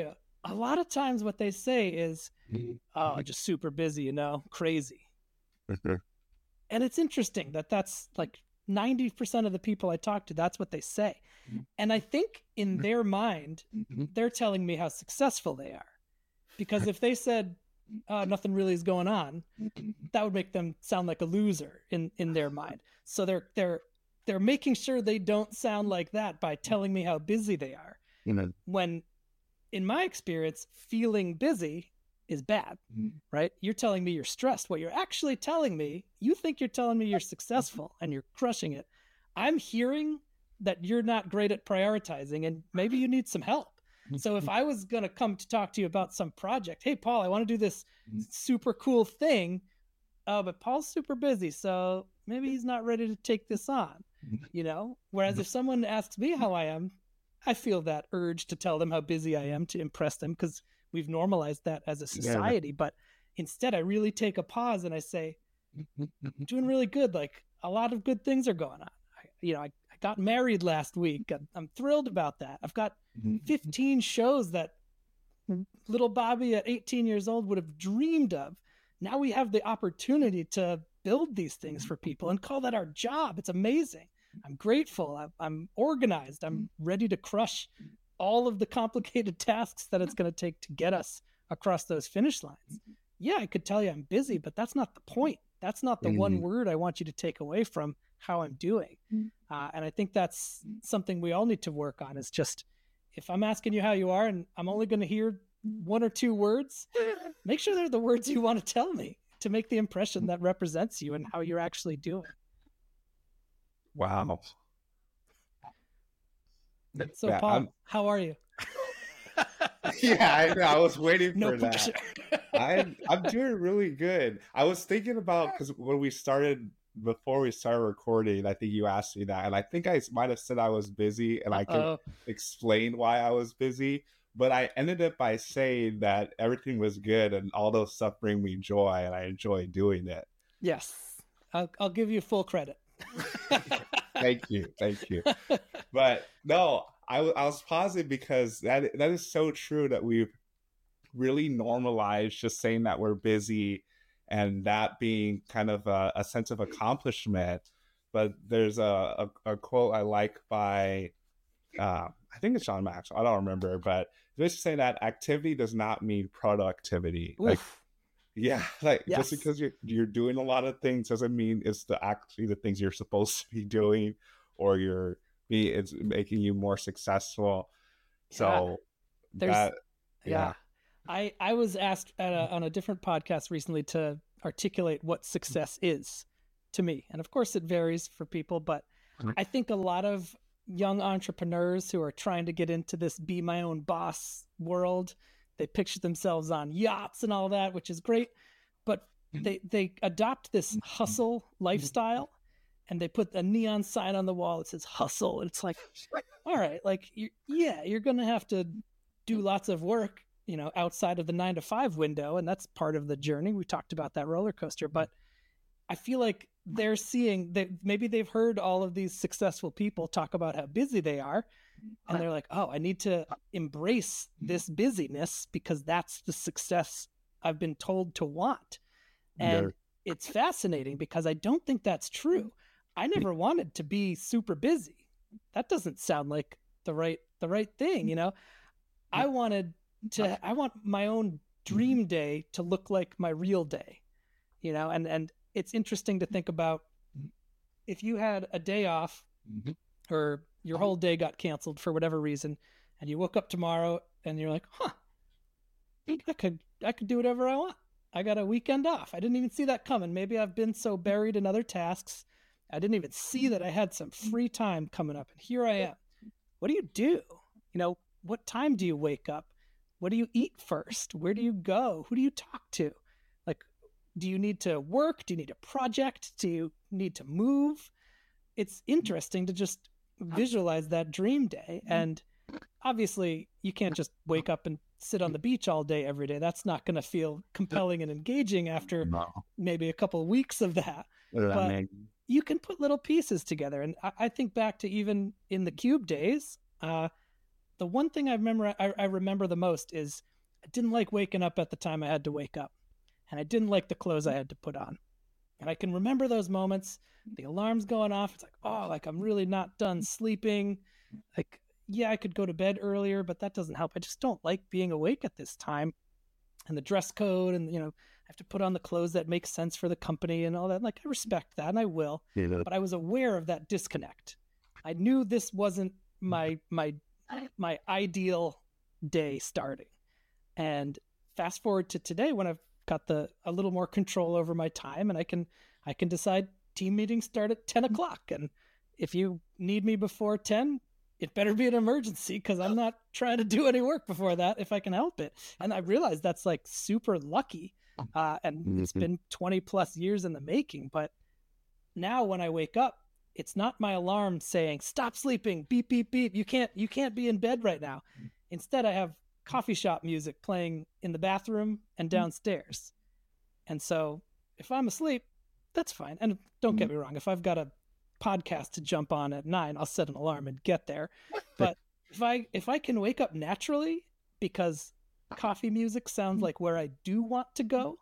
a lot of times what they say is, oh, just super busy, you know, crazy. And it's interesting that that's like ninety percent of the people I talk to, that's what they say. And I think in their mind, they're telling me how successful they are. Because if they said, uh, nothing really is going on, that would make them sound like a loser in, in their mind. So they're they're they're making sure they don't sound like that by telling me how busy they are. You know, When, in my experience, feeling busy is bad, right? You're telling me you're stressed. What you're actually telling me, you think you're telling me you're successful and you're crushing it. I'm hearing that you're not great at prioritizing and maybe you need some help. So if I was going to come to talk to you about some project, hey, Paul, I want to do this super cool thing, uh, but Paul's super busy, so maybe he's not ready to take this on, you know? Whereas if someone asks me how I am, I feel that urge to tell them how busy I am to impress them because we've normalized that as a society. Yeah. But instead, I really take a pause and I say, I'm doing really good. Like a lot of good things are going on. I, you know, I, I got married last week. I'm, I'm thrilled about that. I've got fifteen shows that little Bobby at eighteen years old would have dreamed of. Now we have the opportunity to build these things for people and call that our job. It's amazing. I'm grateful. I'm, I'm organized. I'm ready to crush all of the complicated tasks that it's going to take to get us across those finish lines. Yeah, I could tell you I'm busy, but that's not the point. That's not the mm. one word I want you to take away from how I'm doing. Uh, and I think that's something we all need to work on is just, if I'm asking you how you are and I'm only going to hear one or two words, make sure they're the words you want to tell me to make the impression that represents you and how you're actually doing. Wow. So yeah, Paul, I'm... how are you? yeah, I know. I was waiting for no that. I, I'm doing really good. I was thinking about, because when we started, before we started recording, I think you asked me that. And I think I might have said I was busy and I could explain why I was busy. But I ended up by saying that everything was good and all those stuff bring me joy and I enjoy doing it. Yes. I'll, I'll give you full credit. Thank you. Thank you. But no, I, I was positive because that that is so true that we've really normalized just saying that we're busy and that being kind of a, a sense of accomplishment. But there's a, a, a quote I like by, uh, I think it's John Maxwell, I don't remember, but just saying that activity does not mean productivity. Oof. Like, yeah, like yes. just because you're you're doing a lot of things doesn't mean it's the actually the things you're supposed to be doing, or you're be it's making you more successful. Yeah. So there's that, yeah. yeah. I I was asked at a, on a different podcast recently to articulate what success is to me, and of course it varies for people, but I think a lot of young entrepreneurs who are trying to get into this be my own boss world, they picture themselves on yachts and all that, which is great, but they they adopt this hustle lifestyle and they put a neon sign on the wall that says hustle. And it's like, all right, like, you, yeah, you're going to have to do lots of work, you know, outside of the nine to five window. And that's part of the journey. We talked about that roller coaster, but I feel like they're seeing that maybe they've heard all of these successful people talk about how busy they are. And they're like, oh, I need to embrace this busyness because that's the success I've been told to want. And yeah. It's fascinating because I don't think that's true. I never wanted to be super busy. That doesn't sound like the right, the right thing. You know, I wanted to, I want my own dream day to look like my real day, you know, and, and it's interesting to think about if you had a day off or your whole day got canceled for whatever reason, and you woke up tomorrow and you're like, huh, I could, I could do whatever I want. I got a weekend off. I didn't even see that coming. Maybe I've been so buried in other tasks. I didn't even see that I had some free time coming up. And here I am. What do you do? You know, what time do you wake up? What do you eat first? Where do you go? Who do you talk to? Like, do you need to work? Do you need a project? Do you need to move? It's interesting to just visualize that dream day. And obviously you can't just wake up and sit on the beach all day every day. That's not going to feel compelling and engaging after no. maybe a couple of weeks of that. But you can put little pieces together. And I, I think back to even in the Cube days, uh, the one thing I remember, I, I remember the most is I didn't like waking up at the time I had to wake up, and I didn't like the clothes I had to put on. And I can remember those moments, the alarm's going off. It's like, oh, like I'm really not done sleeping. Like, yeah, I could go to bed earlier, but that doesn't help. I just don't like being awake at this time. And the dress code, and, you know, I have to put on the clothes that make sense for the company and all that. Like, I respect that, and I will. Yeah. But I was aware of that disconnect. I knew this wasn't my my my ideal day starting. And fast forward to today, when I've got the a little more control over my time, and I can I can decide team meetings start at ten o'clock, and if you need me before ten, it better be an emergency, because I'm not trying to do any work before that if I can help it. And I realize that's like super lucky, uh, and mm-hmm. it's been twenty plus years in the making. But now when I wake up, it's not my alarm saying stop sleeping, beep beep beep, you can't you can't be in bed right now. Instead, I have coffee shop music playing in the bathroom and downstairs. And so if I'm asleep, that's fine. And don't get me wrong, if I've got a podcast to jump on at nine, I'll set an alarm and get there. But if I if I can wake up naturally because coffee music sounds like where I do want to go,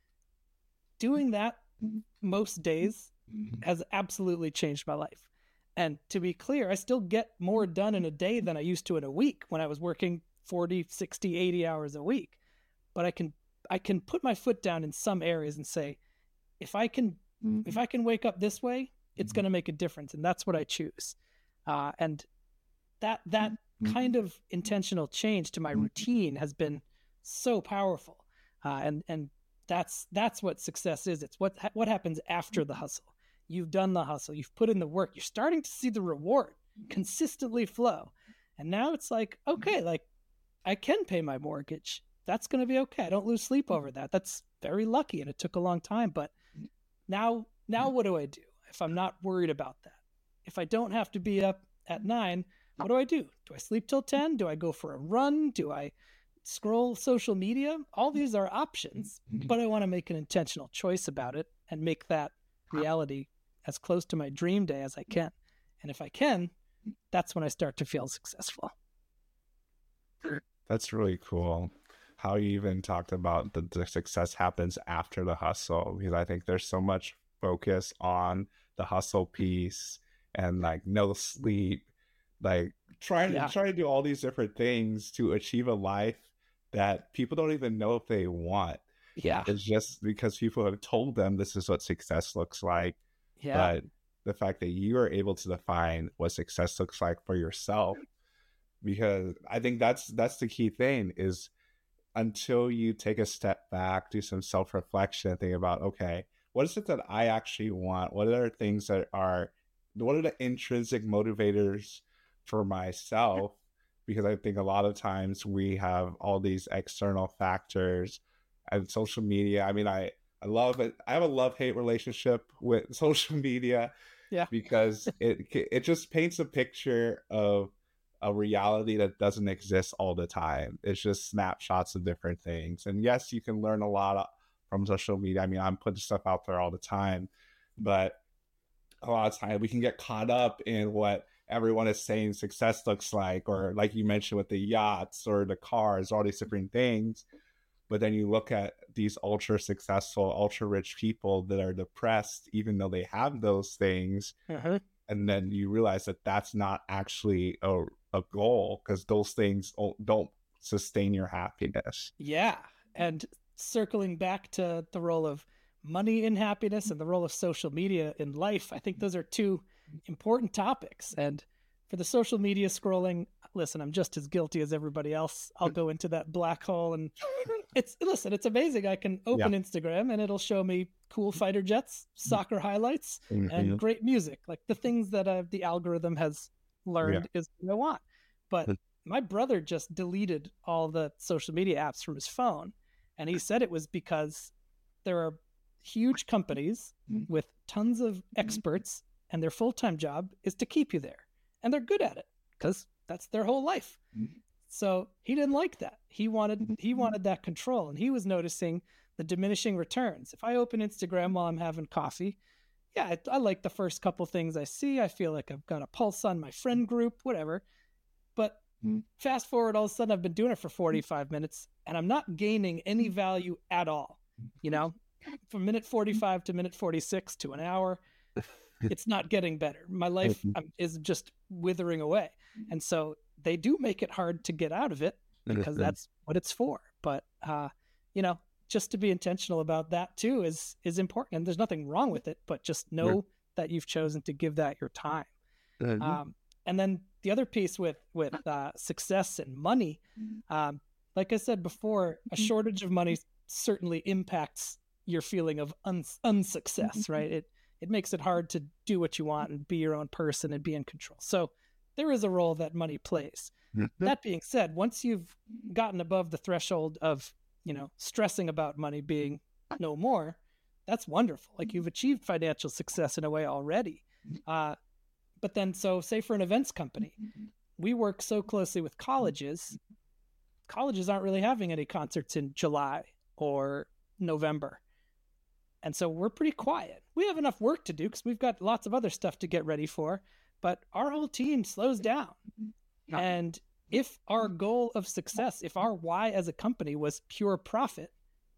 doing that most days has absolutely changed my life. And to be clear, I still get more done in a day than I used to in a week when I was working forty, sixty, eighty hours a week. But I can I can put my foot down in some areas and say, if I can if I can wake up this way, it's going to make a difference, and that's what I choose. Uh, and that that kind of intentional change to my routine has been so powerful. Uh, and and that's that's what success is. It's what what happens after the hustle. You've done the hustle. You've put in the work. You're starting to see the reward consistently flow. And now it's like, okay, like I can pay my mortgage. That's going to be okay. I don't lose sleep over that. That's very lucky, and it took a long time. But now, now what do I do if I'm not worried about that? If I don't have to be up at nine, what do I do? Do I sleep till ten? Do I go for a run? Do I scroll social media? All these are options, but I want to make an intentional choice about it and make that reality as close to my dream day as I can. And if I can, that's when I start to feel successful. That's really cool. How you even talked about the, the success happens after the hustle, because I think there's so much focus on the hustle piece and like no sleep, like trying yeah. to try to do all these different things to achieve a life that people don't even know if they want. Yeah. It's just because people have told them this is what success looks like. Yeah. But the fact that you are able to define what success looks like for yourself, because I think that's that's the key thing, is until you take a step back, do some self-reflection, think about, okay, what is it that I actually want? What are things that are, what are the intrinsic motivators for myself? Because I think a lot of times we have all these external factors and social media. I mean, I, I love it. I have a love-hate relationship with social media. Yeah. Because it it just paints a picture of a reality that doesn't exist all the time. It's just snapshots of different things. And yes, you can learn a lot from social media. I mean, I'm putting stuff out there all the time, but a lot of times we can get caught up in what everyone is saying success looks like, or like you mentioned with the yachts or the cars, all these different things. But then you look at these ultra successful, ultra rich people that are depressed, even though they have those things. Uh-huh. And then you realize that that's not actually a, a goal, because those things don't sustain your happiness. Yeah. And circling back to the role of money in happiness and the role of social media in life, I think those are two important topics. And for the social media scrolling, listen, I'm just as guilty as everybody else. I'll go into that black hole, and it's, listen, it's amazing. I can open yeah. Instagram and it'll show me cool fighter jets, soccer highlights, mm-hmm. and great music, like the things that uh, the algorithm has learned yeah. is what I want. But my brother just deleted all the social media apps from his phone. And he said it was because there are huge companies with tons of experts, and their full-time job is to keep you there. And they're good at it because that's their whole life. So he didn't like that. He wanted he wanted that control, and he was noticing the diminishing returns. If I open Instagram while I'm having coffee, yeah, I, I like the first couple things I see. I feel like I've got a pulse on my friend group, whatever. But Fast forward, all of a sudden I've been doing it for forty-five minutes and I'm not gaining any value at all. You know, from minute forty-five to minute forty-six to an hour, it's not getting better. My life um, is just withering away. And so they do make it hard to get out of it because that's what it's for. But, uh, you know, just to be intentional about that too is, is important. And there's nothing wrong with it, but just know yeah. that you've chosen to give that your time. Mm-hmm. Um, and then the other piece with, with uh, success and money, um, like I said before, a shortage of money certainly impacts your feeling of un- unsuccess, right? It, it makes it hard to do what you want and be your own person and be in control. So there is a role that money plays. Mm-hmm. That being said, once you've gotten above the threshold of, you know, stressing about money being no more, that's wonderful. Like you've achieved financial success in a way already. Uh, but then, so say for an events company, we work so closely with colleges. Colleges aren't really having any concerts in July or November. And so we're pretty quiet. We have enough work to do because we've got lots of other stuff to get ready for, but our whole team slows down. And if our goal of success, if our why as a company was pure profit,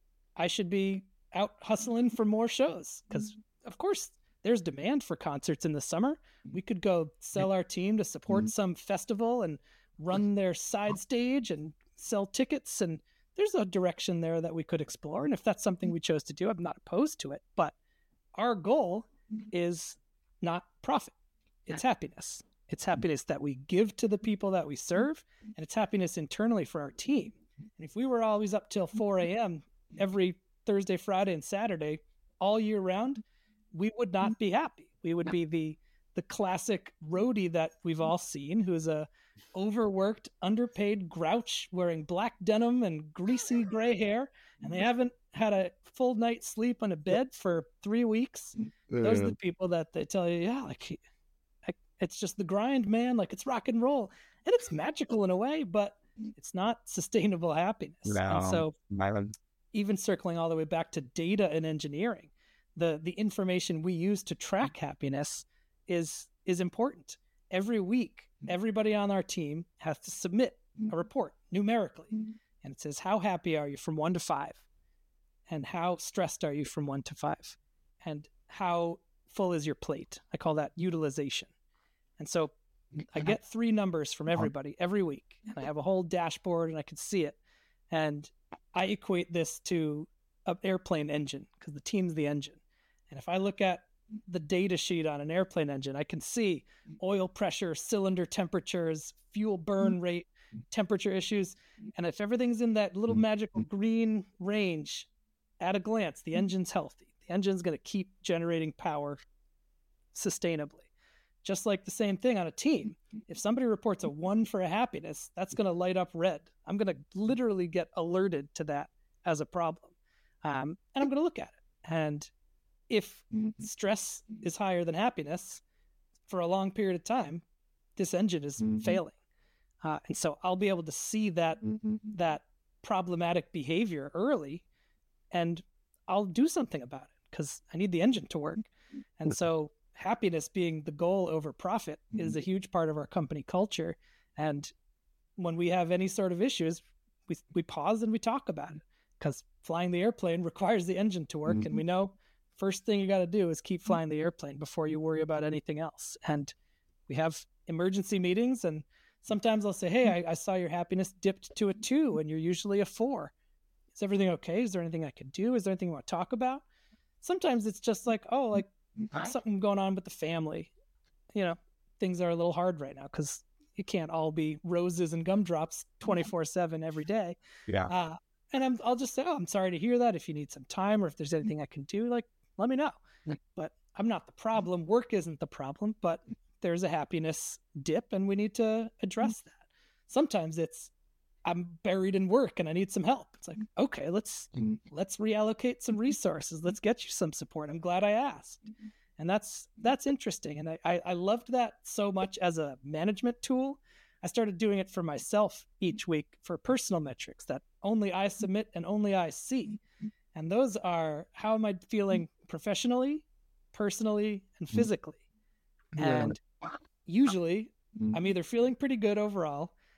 I should be out hustling for more shows because, of course, there's demand for concerts in the summer. We could go sell our team to support some festival and run their side stage and sell tickets. And there's a direction there that we could explore. And if that's something we chose to do, I'm not opposed to it. But our goal is not profit. It's happiness. It's happiness that we give to the people that we serve, and it's happiness internally for our team. And if we were always up till four a.m. every Thursday, Friday, and Saturday all year round, we would not be happy. We would be the the classic roadie that we've all seen, who's a overworked, underpaid grouch wearing black denim and greasy gray hair, and they haven't had a full night's sleep on a bed for three weeks. Those are the people that they tell you, yeah, like, it's just the grind, man. Like, it's rock and roll. And it's magical in a way, but it's not sustainable happiness. No, and so even circling all the way back to data and engineering, the the information we use to track happiness is is important. Every week, everybody on our team has to submit a report numerically. And it says, how happy are you from one to five? And how stressed are you from one to five? And how full is your plate? I call that utilization. And so I get three numbers from everybody every week, and I have a whole dashboard and I can see it. And I equate this to an airplane engine because the team's the engine. And if I look at the data sheet on an airplane engine, I can see oil pressure, cylinder temperatures, fuel burn rate, temperature issues. And if everything's in that little magical green range at a glance, the engine's healthy. The engine's going to keep generating power sustainably. Just like the same thing on a team. If somebody reports a one for a happiness, that's going to light up red. I'm going to literally get alerted to that as a problem. Um, and I'm going to look at it. And if stress is higher than happiness for a long period of time, this engine is mm-hmm. failing. Uh, and so I'll be able to see that mm-hmm. that problematic behavior early, and I'll do something about it because I need the engine to work. And so happiness being the goal over profit is a huge part of our company culture. And when we have any sort of issues, we we pause and we talk about it because flying the airplane requires the engine to work. Mm-hmm. And we know first thing you got to do is keep flying the airplane before you worry about anything else. And we have emergency meetings, and sometimes I'll say, hey, I, I saw your happiness dipped to a two and you're usually a four. Is everything okay? Is there anything I can do? Is there anything you want to talk about? Sometimes it's just like, oh, like something going on with the family. You know, things are a little hard right now because it can't all be roses and gumdrops twenty-four seven every day. Yeah. Uh, and I'm, I'll just say, oh, I'm sorry to hear that. If you need some time or if there's anything I can do, like, let me know. But I'm not the problem. Work isn't the problem, but there's a happiness dip and we need to address that. Sometimes it's, I'm buried in work and I need some help. It's like, okay, let's, let's reallocate some resources. Let's get you some support. I'm glad I asked. And that's, that's interesting. And I, I, I loved that so much as a management tool. I started doing it for myself each week for personal metrics that only I submit and only I see. And those are, how am I feeling professionally, personally, and physically? And usually I'm either feeling pretty good overall,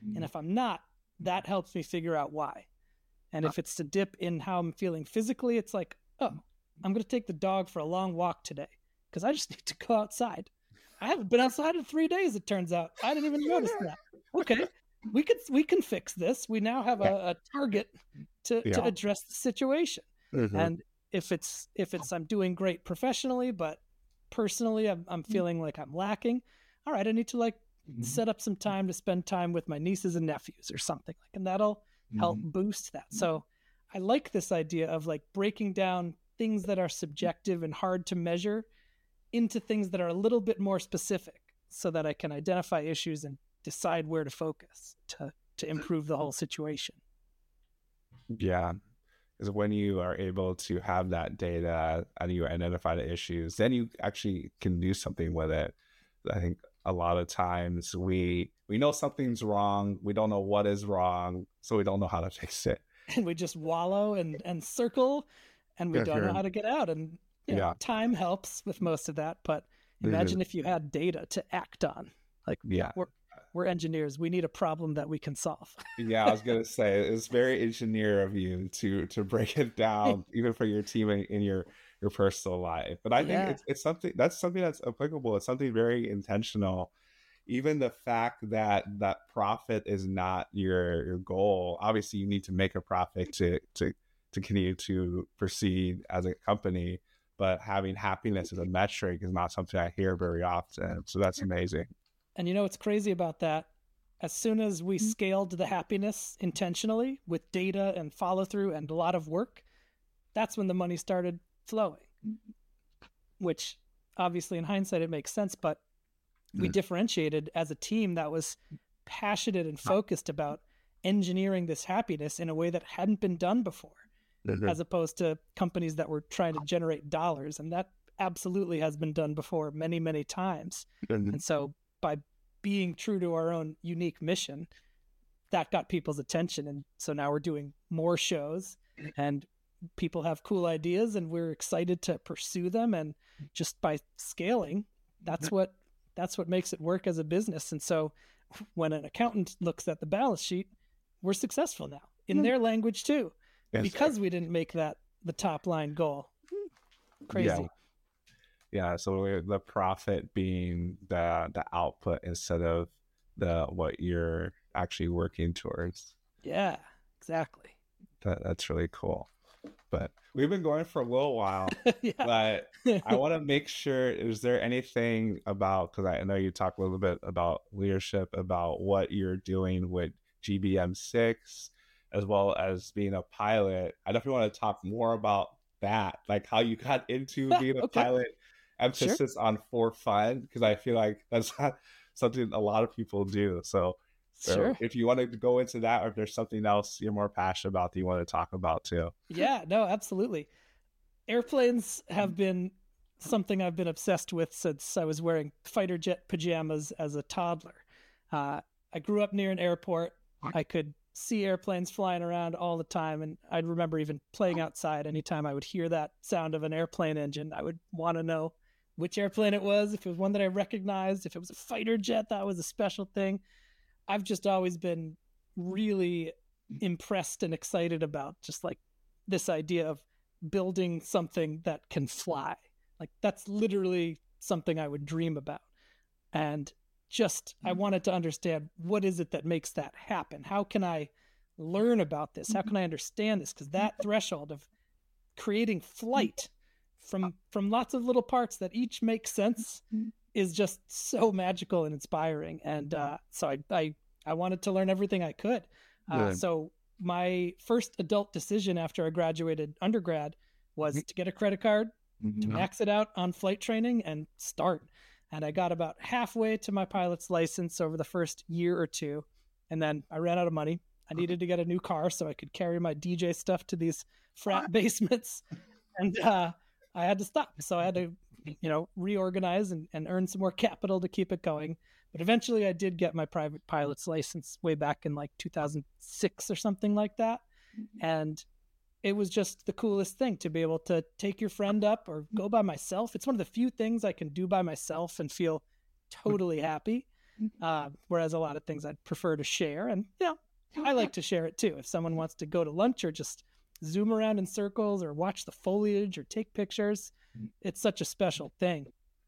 And if I'm not, that helps me figure out why. And if it's to dip in how I'm feeling physically, it's like, oh, I'm going to take the dog for a long walk today because I just need to go outside. I haven't been outside in three days, it turns out. I didn't even notice that. Okay, we could we can fix this. We now have a, a target to, Yeah. to address the situation. Mhm. And if it's if it's I'm doing great professionally, but personally I'm I'm feeling like I'm lacking, all right, I need to like set up some time to spend time with my nieces and nephews or something like, and that'll help boost that. So I like this idea of like breaking down things that are subjective and hard to measure into things that are a little bit more specific so that I can identify issues and decide where to focus to to improve the whole situation. Yeah. Because when you are able to have that data and you identify the issues, then you actually can do something with it. I think a lot of times we we know something's wrong, we don't know what is wrong, so we don't know how to fix it. And we just wallow and and circle and we Yeah, don't know sure. how to get out. And you know, Yeah. time helps with most of that, but imagine if you had data to act on. Like Yeah. we're we're engineers, we need a problem that we can solve. Yeah, I was gonna say it's very engineer of you to to break it down, even for your team in, in your your personal life. But I think Yeah. it's it's something that's something that's applicable. It's something very intentional. Even the fact that that profit is not your your goal. Obviously, you need to make a profit to to to continue to proceed as a company. But having happiness as a metric is not something I hear very often. So that's amazing. And you know what's crazy about that? As soon as we scaled the happiness intentionally with data and follow through and a lot of work, that's when the money started flowing. Which obviously in hindsight it makes sense, but we differentiated as a team that was passionate and focused about engineering this happiness in a way that hadn't been done before, as opposed to companies that were trying to generate dollars. And that absolutely has been done before many, many times. And so by being true to our own unique mission, that got people's attention. And so now we're doing more shows and people have cool ideas and we're excited to pursue them. And just by scaling, that's what that's what makes it work as a business. And so when an accountant looks at the balance sheet, we're successful now in their language too, Yes. because we didn't make that the top line goal. Crazy. Yeah. Yeah, so we're- the profit being the the output instead of the what you're actually working towards. Yeah, exactly. That that's really cool. But we've been going for a little while, Yeah. but I want to make sure, is there anything about, because I know you talked a little bit about leadership, about what you're doing with G B M six, as well as being a pilot. I definitely want to talk more about that, like how you got into being a Okay. pilot, emphasis on for fun, because I feel like that's not something a lot of people do. So, so Sure. if you wanted to go into that, or if there's something else you're more passionate about that you want to talk about too. Yeah, no, absolutely. Airplanes have been something I've been obsessed with since I was wearing fighter jet pajamas as a toddler. Uh, I grew up near an airport. I could see airplanes flying around all the time, and I'd remember even playing outside. Anytime I would hear that sound of an airplane engine, I would want to know which airplane it was, if it was one that I recognized, if it was a fighter jet, that was a special thing. I've just always been really impressed and excited about just like this idea of building something that can fly. Like that's literally something I would dream about. And just, I wanted to understand, what is it that makes that happen? How can I learn about this? How can I understand this? Because that threshold of creating flight from from lots of little parts that each make sense is just so magical and inspiring. And uh, so I, I I wanted to learn everything I could. Uh, Good. so my first adult decision after I graduated undergrad was to get a credit card, to max it out on flight training and start. And I got about halfway to my pilot's license over the first year or two. And then I ran out of money. I needed to get a new car so I could carry my D J stuff to these frat basements. And uh, I had to stop. So I had to, you know, reorganize and, and earn some more capital to keep it going. But eventually I did get my private pilot's license way back in like two thousand six or something like that. And it was just the coolest thing to be able to take your friend up or go by myself. It's one of the few things I can do by myself and feel totally happy. uh, whereas a lot of things I'd prefer to share. And, you know, I like to share it too. If someone wants to go to lunch or just zoom around in circles or watch the foliage or take pictures, it's such a special thing.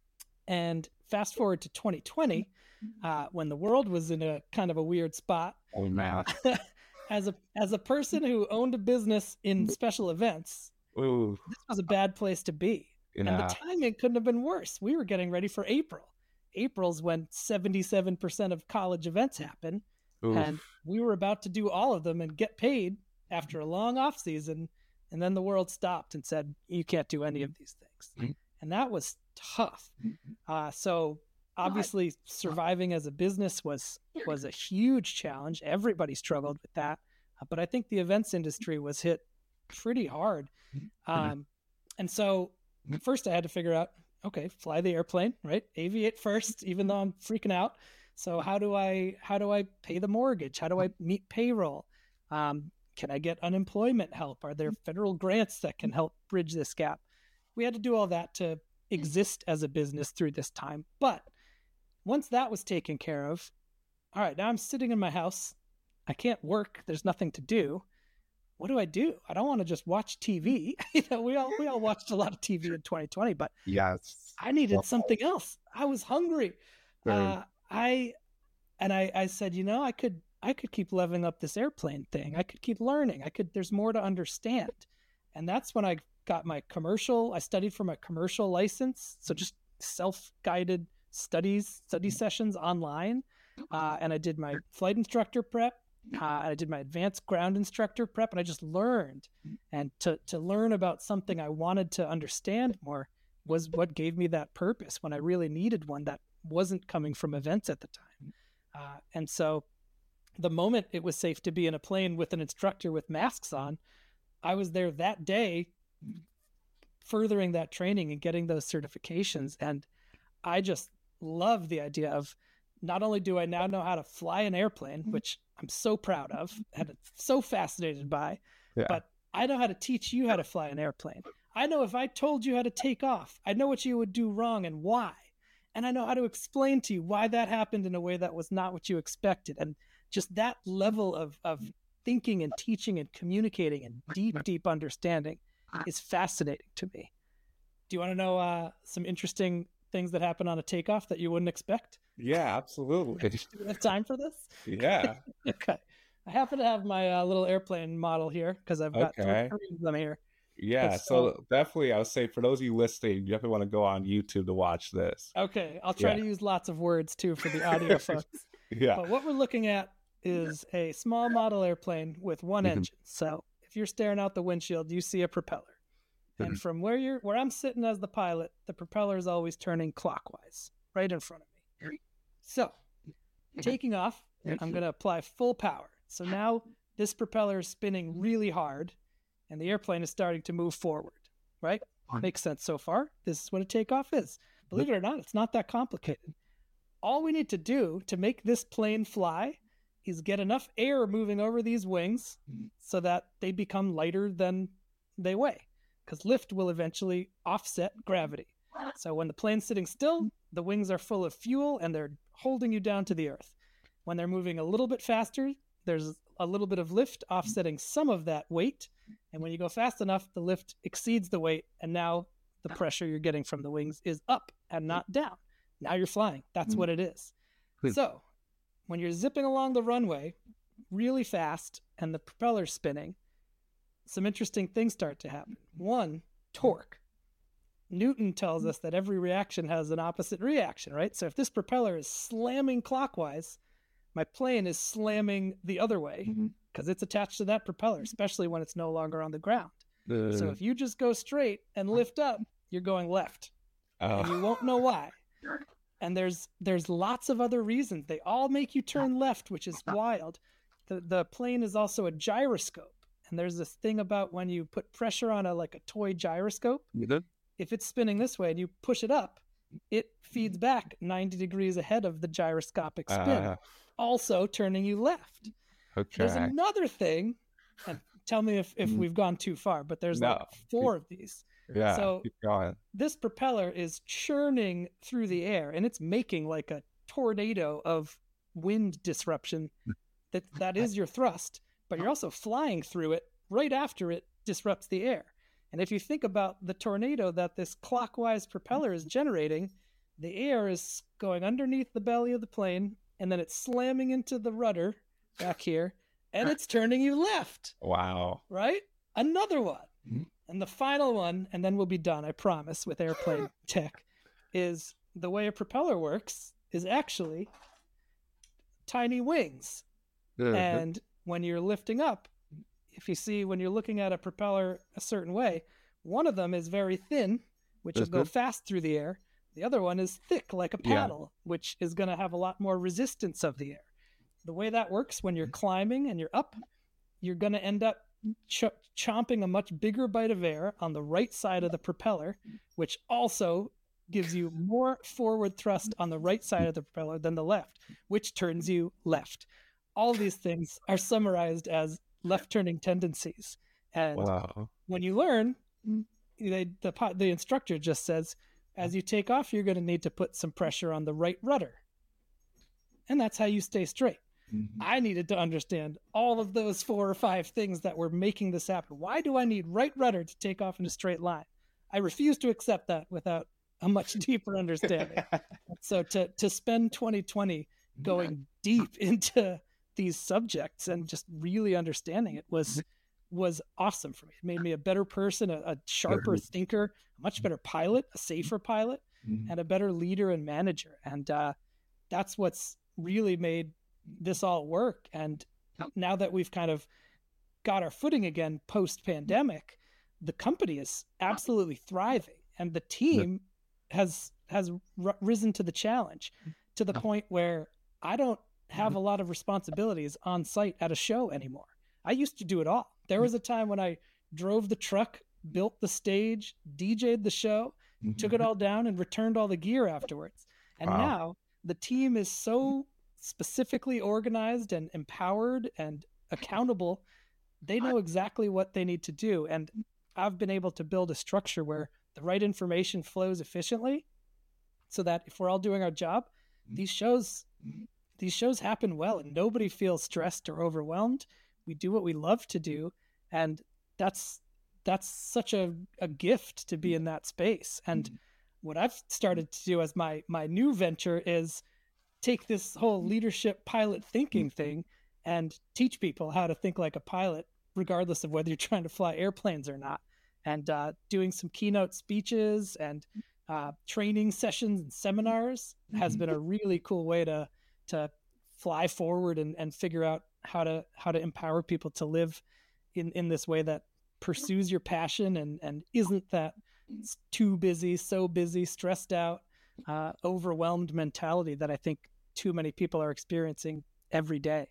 And fast forward to twenty twenty, uh, when the world was in a kind of a weird spot. Oh man. as a as a person who owned a business in special events, Ooh. this was a bad place to be. Yeah. And the timing couldn't have been worse. We were getting ready for April. April's when seventy-seven percent of college events happen. Oof. And we were about to do all of them and get paid after a long off season. And then the world stopped and said, you can't do any of these things. Mm-hmm. And that was tough. Uh, so obviously surviving as a business was, was a huge challenge. Everybody struggled with that. Uh, but I think the events industry was hit pretty hard. Um, and so first I had to figure out, okay, fly the airplane, right? Aviate first, even though I'm freaking out. So how do I, how do I pay the mortgage? How do I meet payroll? Um, can I get unemployment help? Are there federal grants that can help bridge this gap? We had to do all that to exist as a business through this time. But once that was taken care of, all right, now I'm sitting in my house. I can't work. There's nothing to do. What do I do? I don't want to just watch T V. You know, we all we all watched a lot of T V in twenty twenty, but Yes. I needed something else. I was hungry. Uh, I and I, I said, you know, I could I could keep leveling up this airplane thing. I could keep learning. I could. There's more to understand, and that's when I got my commercial. I studied for my commercial license, so just self-guided studies, study sessions online, uh, and I did my flight instructor prep. Uh, I did my advanced ground instructor prep, and I just learned. And to to learn about something I wanted to understand more was what gave me that purpose when I really needed one that wasn't coming from events at the time. Uh, and so the moment it was safe to be in a plane with an instructor with masks on, I was there that day furthering that training and getting those certifications. And I just love the idea of not only do I now know how to fly an airplane, which I'm so proud of and so fascinated by, Yeah. but I know how to teach you how to fly an airplane. I know if I told you how to take off, I know what you would do wrong and why. And I know how to explain to you why that happened in a way that was not what you expected. And just that level of, of thinking and teaching and communicating and deep, deep understanding is fascinating to me. Do you want to know uh, some interesting things that happen on a takeoff that you wouldn't expect? Yeah, absolutely. Do we have time for this? Yeah. Okay. I happen to have my uh, little airplane model here because I've got Okay. three of them here. Yeah. But So so- definitely, I would say for those of you listening, you definitely want to go on YouTube to watch this. Okay. I'll try Yeah. to use lots of words too for the audio folks. Yeah. But what we're looking at is a small model airplane with one Mhm. engine. So if you're staring out the windshield, you see a propeller. And Mhm. from where you're where I'm sitting as the pilot, the propeller is always turning clockwise, right in front of me. So taking off, I'm going to apply full power. So now this propeller is spinning really hard and the airplane is starting to move forward, right? Makes sense so far. This is what a takeoff is. Believe it or not, it's not that complicated. All we need to do to make this plane fly is get enough air moving over these wings so that they become lighter than they weigh, because lift will eventually offset gravity. So when the plane's sitting still, the wings are full of fuel and they're holding you down to the earth. When they're moving a little bit faster, there's a little bit of lift offsetting some of that weight. And when you go fast enough, the lift exceeds the weight. And now the pressure you're getting from the wings is up and not down. Now you're flying. That's what it is. So when you're zipping along the runway really fast and the propeller's spinning, some interesting things start to happen. One, torque. Newton tells us that every reaction has an opposite reaction, right? So if this propeller is slamming clockwise, my plane is slamming the other way because it's attached to that propeller, especially when it's no longer on the ground. So if you just go straight and lift up, you're going left, and you Oh, won't know why. And there's there's lots of other reasons. They all make you turn left, which is wild. The the plane is also a gyroscope. And there's this thing about when you put pressure on a like a toy gyroscope, if it's spinning this way and you push it up, it feeds back ninety degrees ahead of the gyroscopic spin, uh, also turning you left. There's okay. another thing, and tell me if, if we've gone too far, but there's like No. four of these. Yeah. so- Keep going. This propeller is churning through the air and it's making like a tornado of wind disruption that that is your thrust, but you're also flying through it right after it disrupts the air. And if you think about the tornado that this clockwise propeller is generating, the air is going underneath the belly of the plane, and then it's slamming into the rudder back here, and it's turning you left. Wow. Right? Another one. Mm-hmm. And the final one, and then we'll be done, I promise, with airplane tech, is the way a propeller works is actually tiny wings. Mm-hmm. And when you're lifting up, if you see when you're looking at a propeller a certain way, one of them is very thin, which will go fast through the air. The other one is thick like a paddle, yeah. which is going to have a lot more resistance of the air. The way that works, when you're climbing and you're up, you're going to end up ch- chomping a much bigger bite of air on the right side of the propeller, which also gives you more forward thrust on the right side of the propeller than the left, which turns you left. All these things are summarized as left-turning tendencies. And wow. when you learn, they, the, the instructor just says, as you take off, you're going to need to put some pressure on the right rudder. And that's how you stay straight. Mm-hmm. I needed to understand all of those four or five things that were making this happen. Why do I need right rudder to take off in a straight line? I refuse to accept that without a much deeper understanding. So to, to spend twenty twenty going deep into these subjects and just really understanding it was was awesome for me. It made me a better person, a, a sharper thinker, a much better pilot, a safer pilot, mm-hmm. and a better leader and manager. And uh, that's what's really made this all work. And now that we've kind of got our footing again post-pandemic, the company is absolutely thriving, and the team has has r- risen to the challenge to the point where I don't have a lot of responsibilities on site at a show anymore. I used to do it all. There was a time when I drove the truck, built the stage, D J'd the show, mm-hmm. took it all down, and returned all the gear afterwards. And wow. now the team is so specifically organized and empowered and accountable. They know exactly what they need to do. And I've been able to build a structure where the right information flows efficiently so that if we're all doing our job, these shows these shows happen well and nobody feels stressed or overwhelmed. We do what we love to do, and that's that's such a, a gift to be in that space. And what I've started to do as my my new venture is take this whole leadership pilot thinking thing and teach people how to think like a pilot, regardless of whether you're trying to fly airplanes or not. And uh, doing some keynote speeches and uh, training sessions and seminars has been a really cool way to to fly forward and, and figure out how to how to empower people to live in, in this way that pursues your passion and, and isn't that too busy, so busy, stressed out, uh, overwhelmed mentality that I think too many people are experiencing every day.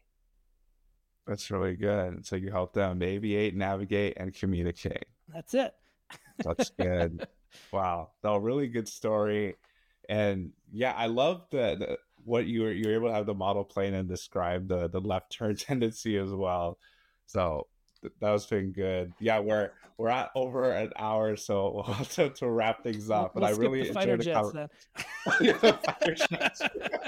That's really good. So you help them aviate, navigate, and communicate. That's it. That's good. Wow. No, really good story. And yeah, I love the, the what you were you were able to have the model plane and describe the the left turn tendency as well. So th- that was been good. Yeah, we're we're at over an hour, so we'll have to, to wrap things up. We'll, but we'll I really the fighter enjoyed jets, the cover- yeah, the fighter jets.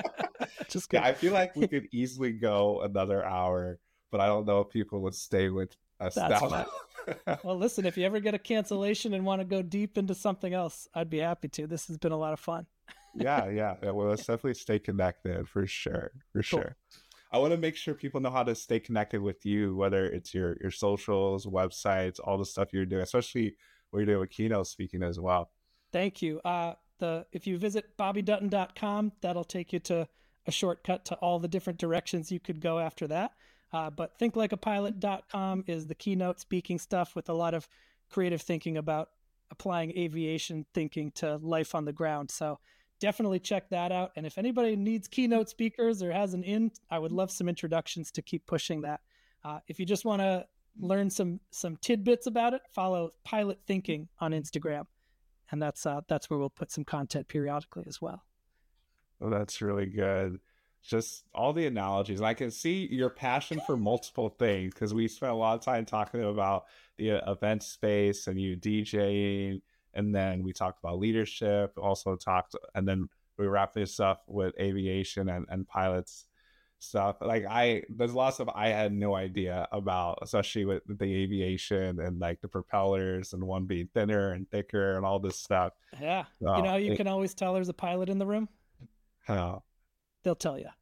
Just yeah, I feel like we could easily go another hour, but I don't know if people would stay with us That's now. fine. Well, listen, if you ever get a cancellation and want to go deep into something else, I'd be happy to. This has been a lot of fun. yeah, yeah. Well, let's definitely stay connected for sure. For cool. sure. I want to make sure people know how to stay connected with you, whether it's your your socials, websites, all the stuff you're doing, especially what you're doing with keynote speaking as well. Thank you. Uh, the if you visit bobby dutton dot com, that'll take you to a shortcut to all the different directions you could go after that. Uh, but think like a pilot dot com is the keynote speaking stuff with a lot of creative thinking about applying aviation thinking to life on the ground. So definitely check that out. And if anybody needs keynote speakers or has an in, I would love some introductions to keep pushing that. Uh, if you just want to learn some some tidbits about it, follow Pilot Thinking on Instagram. And that's uh, that's where we'll put some content periodically as well. Oh, that's really good. Just all the analogies. I can see your passion for multiple things because we spent a lot of time talking about the event space and you DJing, and then we talked about leadership, also talked, and then we wrap this up with aviation and, and pilots stuff. Like I, there's lots of I had no idea about, especially with the aviation and like the propellers and one being thinner and thicker and all this stuff. Yeah. So, you know, you it, can always tell there's a pilot in the room. How? They'll tell you.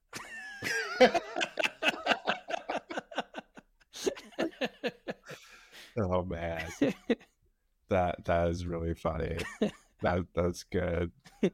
Oh man, that that is really funny. That that's good.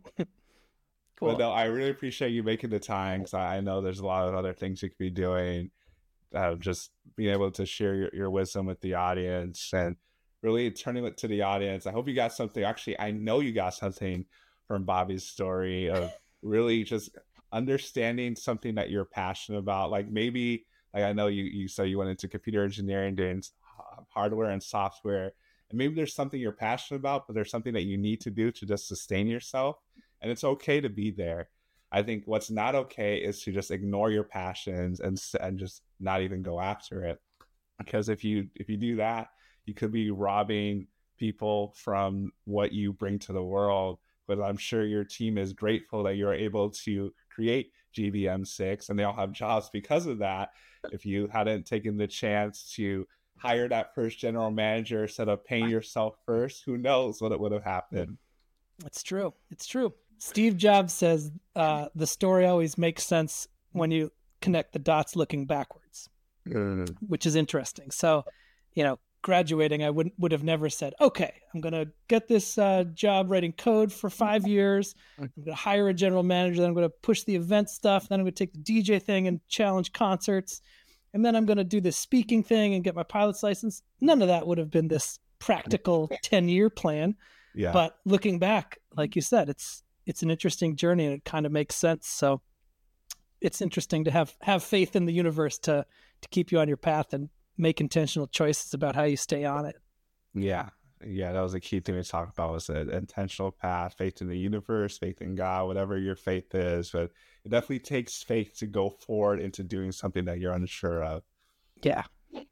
Cool. But no, I really appreciate you making the time, because I, I know there's a lot of other things you could be doing. Uh, just being able to share your, your wisdom with the audience and really turning it to the audience. I hope you got something. Actually, I know you got something from Bobby's story of really just understanding something that you're passionate about. Like maybe, like I know you, you said you went into computer engineering, doing hardware and software. And maybe there's something you're passionate about, but there's something that you need to do to just sustain yourself. And it's okay to be there. I think what's not okay is to just ignore your passions and and just not even go after it. Because if you if you do that, you could be robbing people from what you bring to the world. But I'm sure your team is grateful that you're able to create G B M six, and they all have jobs because of that. If you hadn't taken the chance to hire that first general manager instead of paying yourself first, who knows what it would have happened. It's true. It's true. Steve Jobs says uh, the story always makes sense when you connect the dots looking backwards, Mm. which is interesting. So, you know, graduating, I would would have never said, okay, I'm going to get this uh, job writing code for five years. I'm going to hire a general manager. Then I'm going to push the event stuff. Then I'm going to take the D J thing and challenge concerts. And then I'm going to do this speaking thing and get my pilot's license. None of that would have been this practical ten-year plan. Yeah. But looking back, like you said, it's it's an interesting journey and it kind of makes sense. So it's interesting to have have faith in the universe to to keep you on your path and make intentional choices about how you stay on it. Yeah. Yeah. That was a key thing we talked about, was an intentional path, faith in the universe, faith in God, whatever your faith is. But it definitely takes faith to go forward into doing something that you're unsure of. Yeah.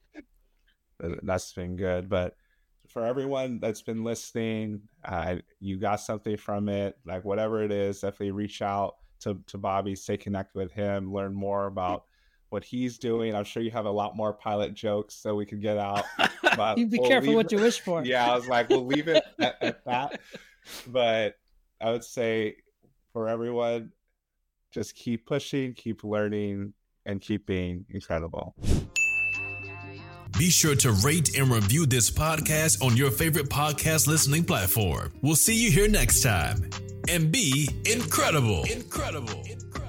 That's been good. But for everyone that's been listening, uh, you got something from it, like whatever it is, definitely reach out to, to Bobby, stay connected with him, learn more about what he's doing. I'm sure you have a lot more pilot jokes so we could get out. But You be we'll careful leave what it- you wish for. Yeah, I was like, we'll leave it at, at that. But I would say for everyone, just keep pushing, keep learning, and keep being incredible. Be sure to rate and review this podcast on your favorite podcast listening platform. We'll see you here next time. And be incredible. Incredible.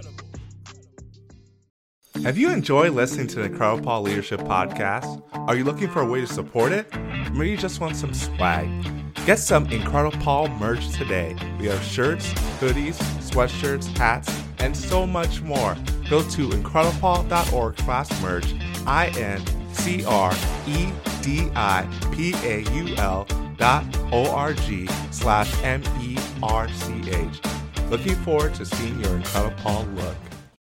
Have you enjoyed listening to the Incredible Paul Leadership Podcast? Are you looking for a way to support it? Maybe you just want some swag. Get some Incredible Paul merch today. We have shirts, hoodies, sweatshirts, hats, and so much more. Go to incredipaul.org slash merch, I N C R E D I P A U L dot O-R-G slash M E R C H. Looking forward to seeing your Incredible Paul look.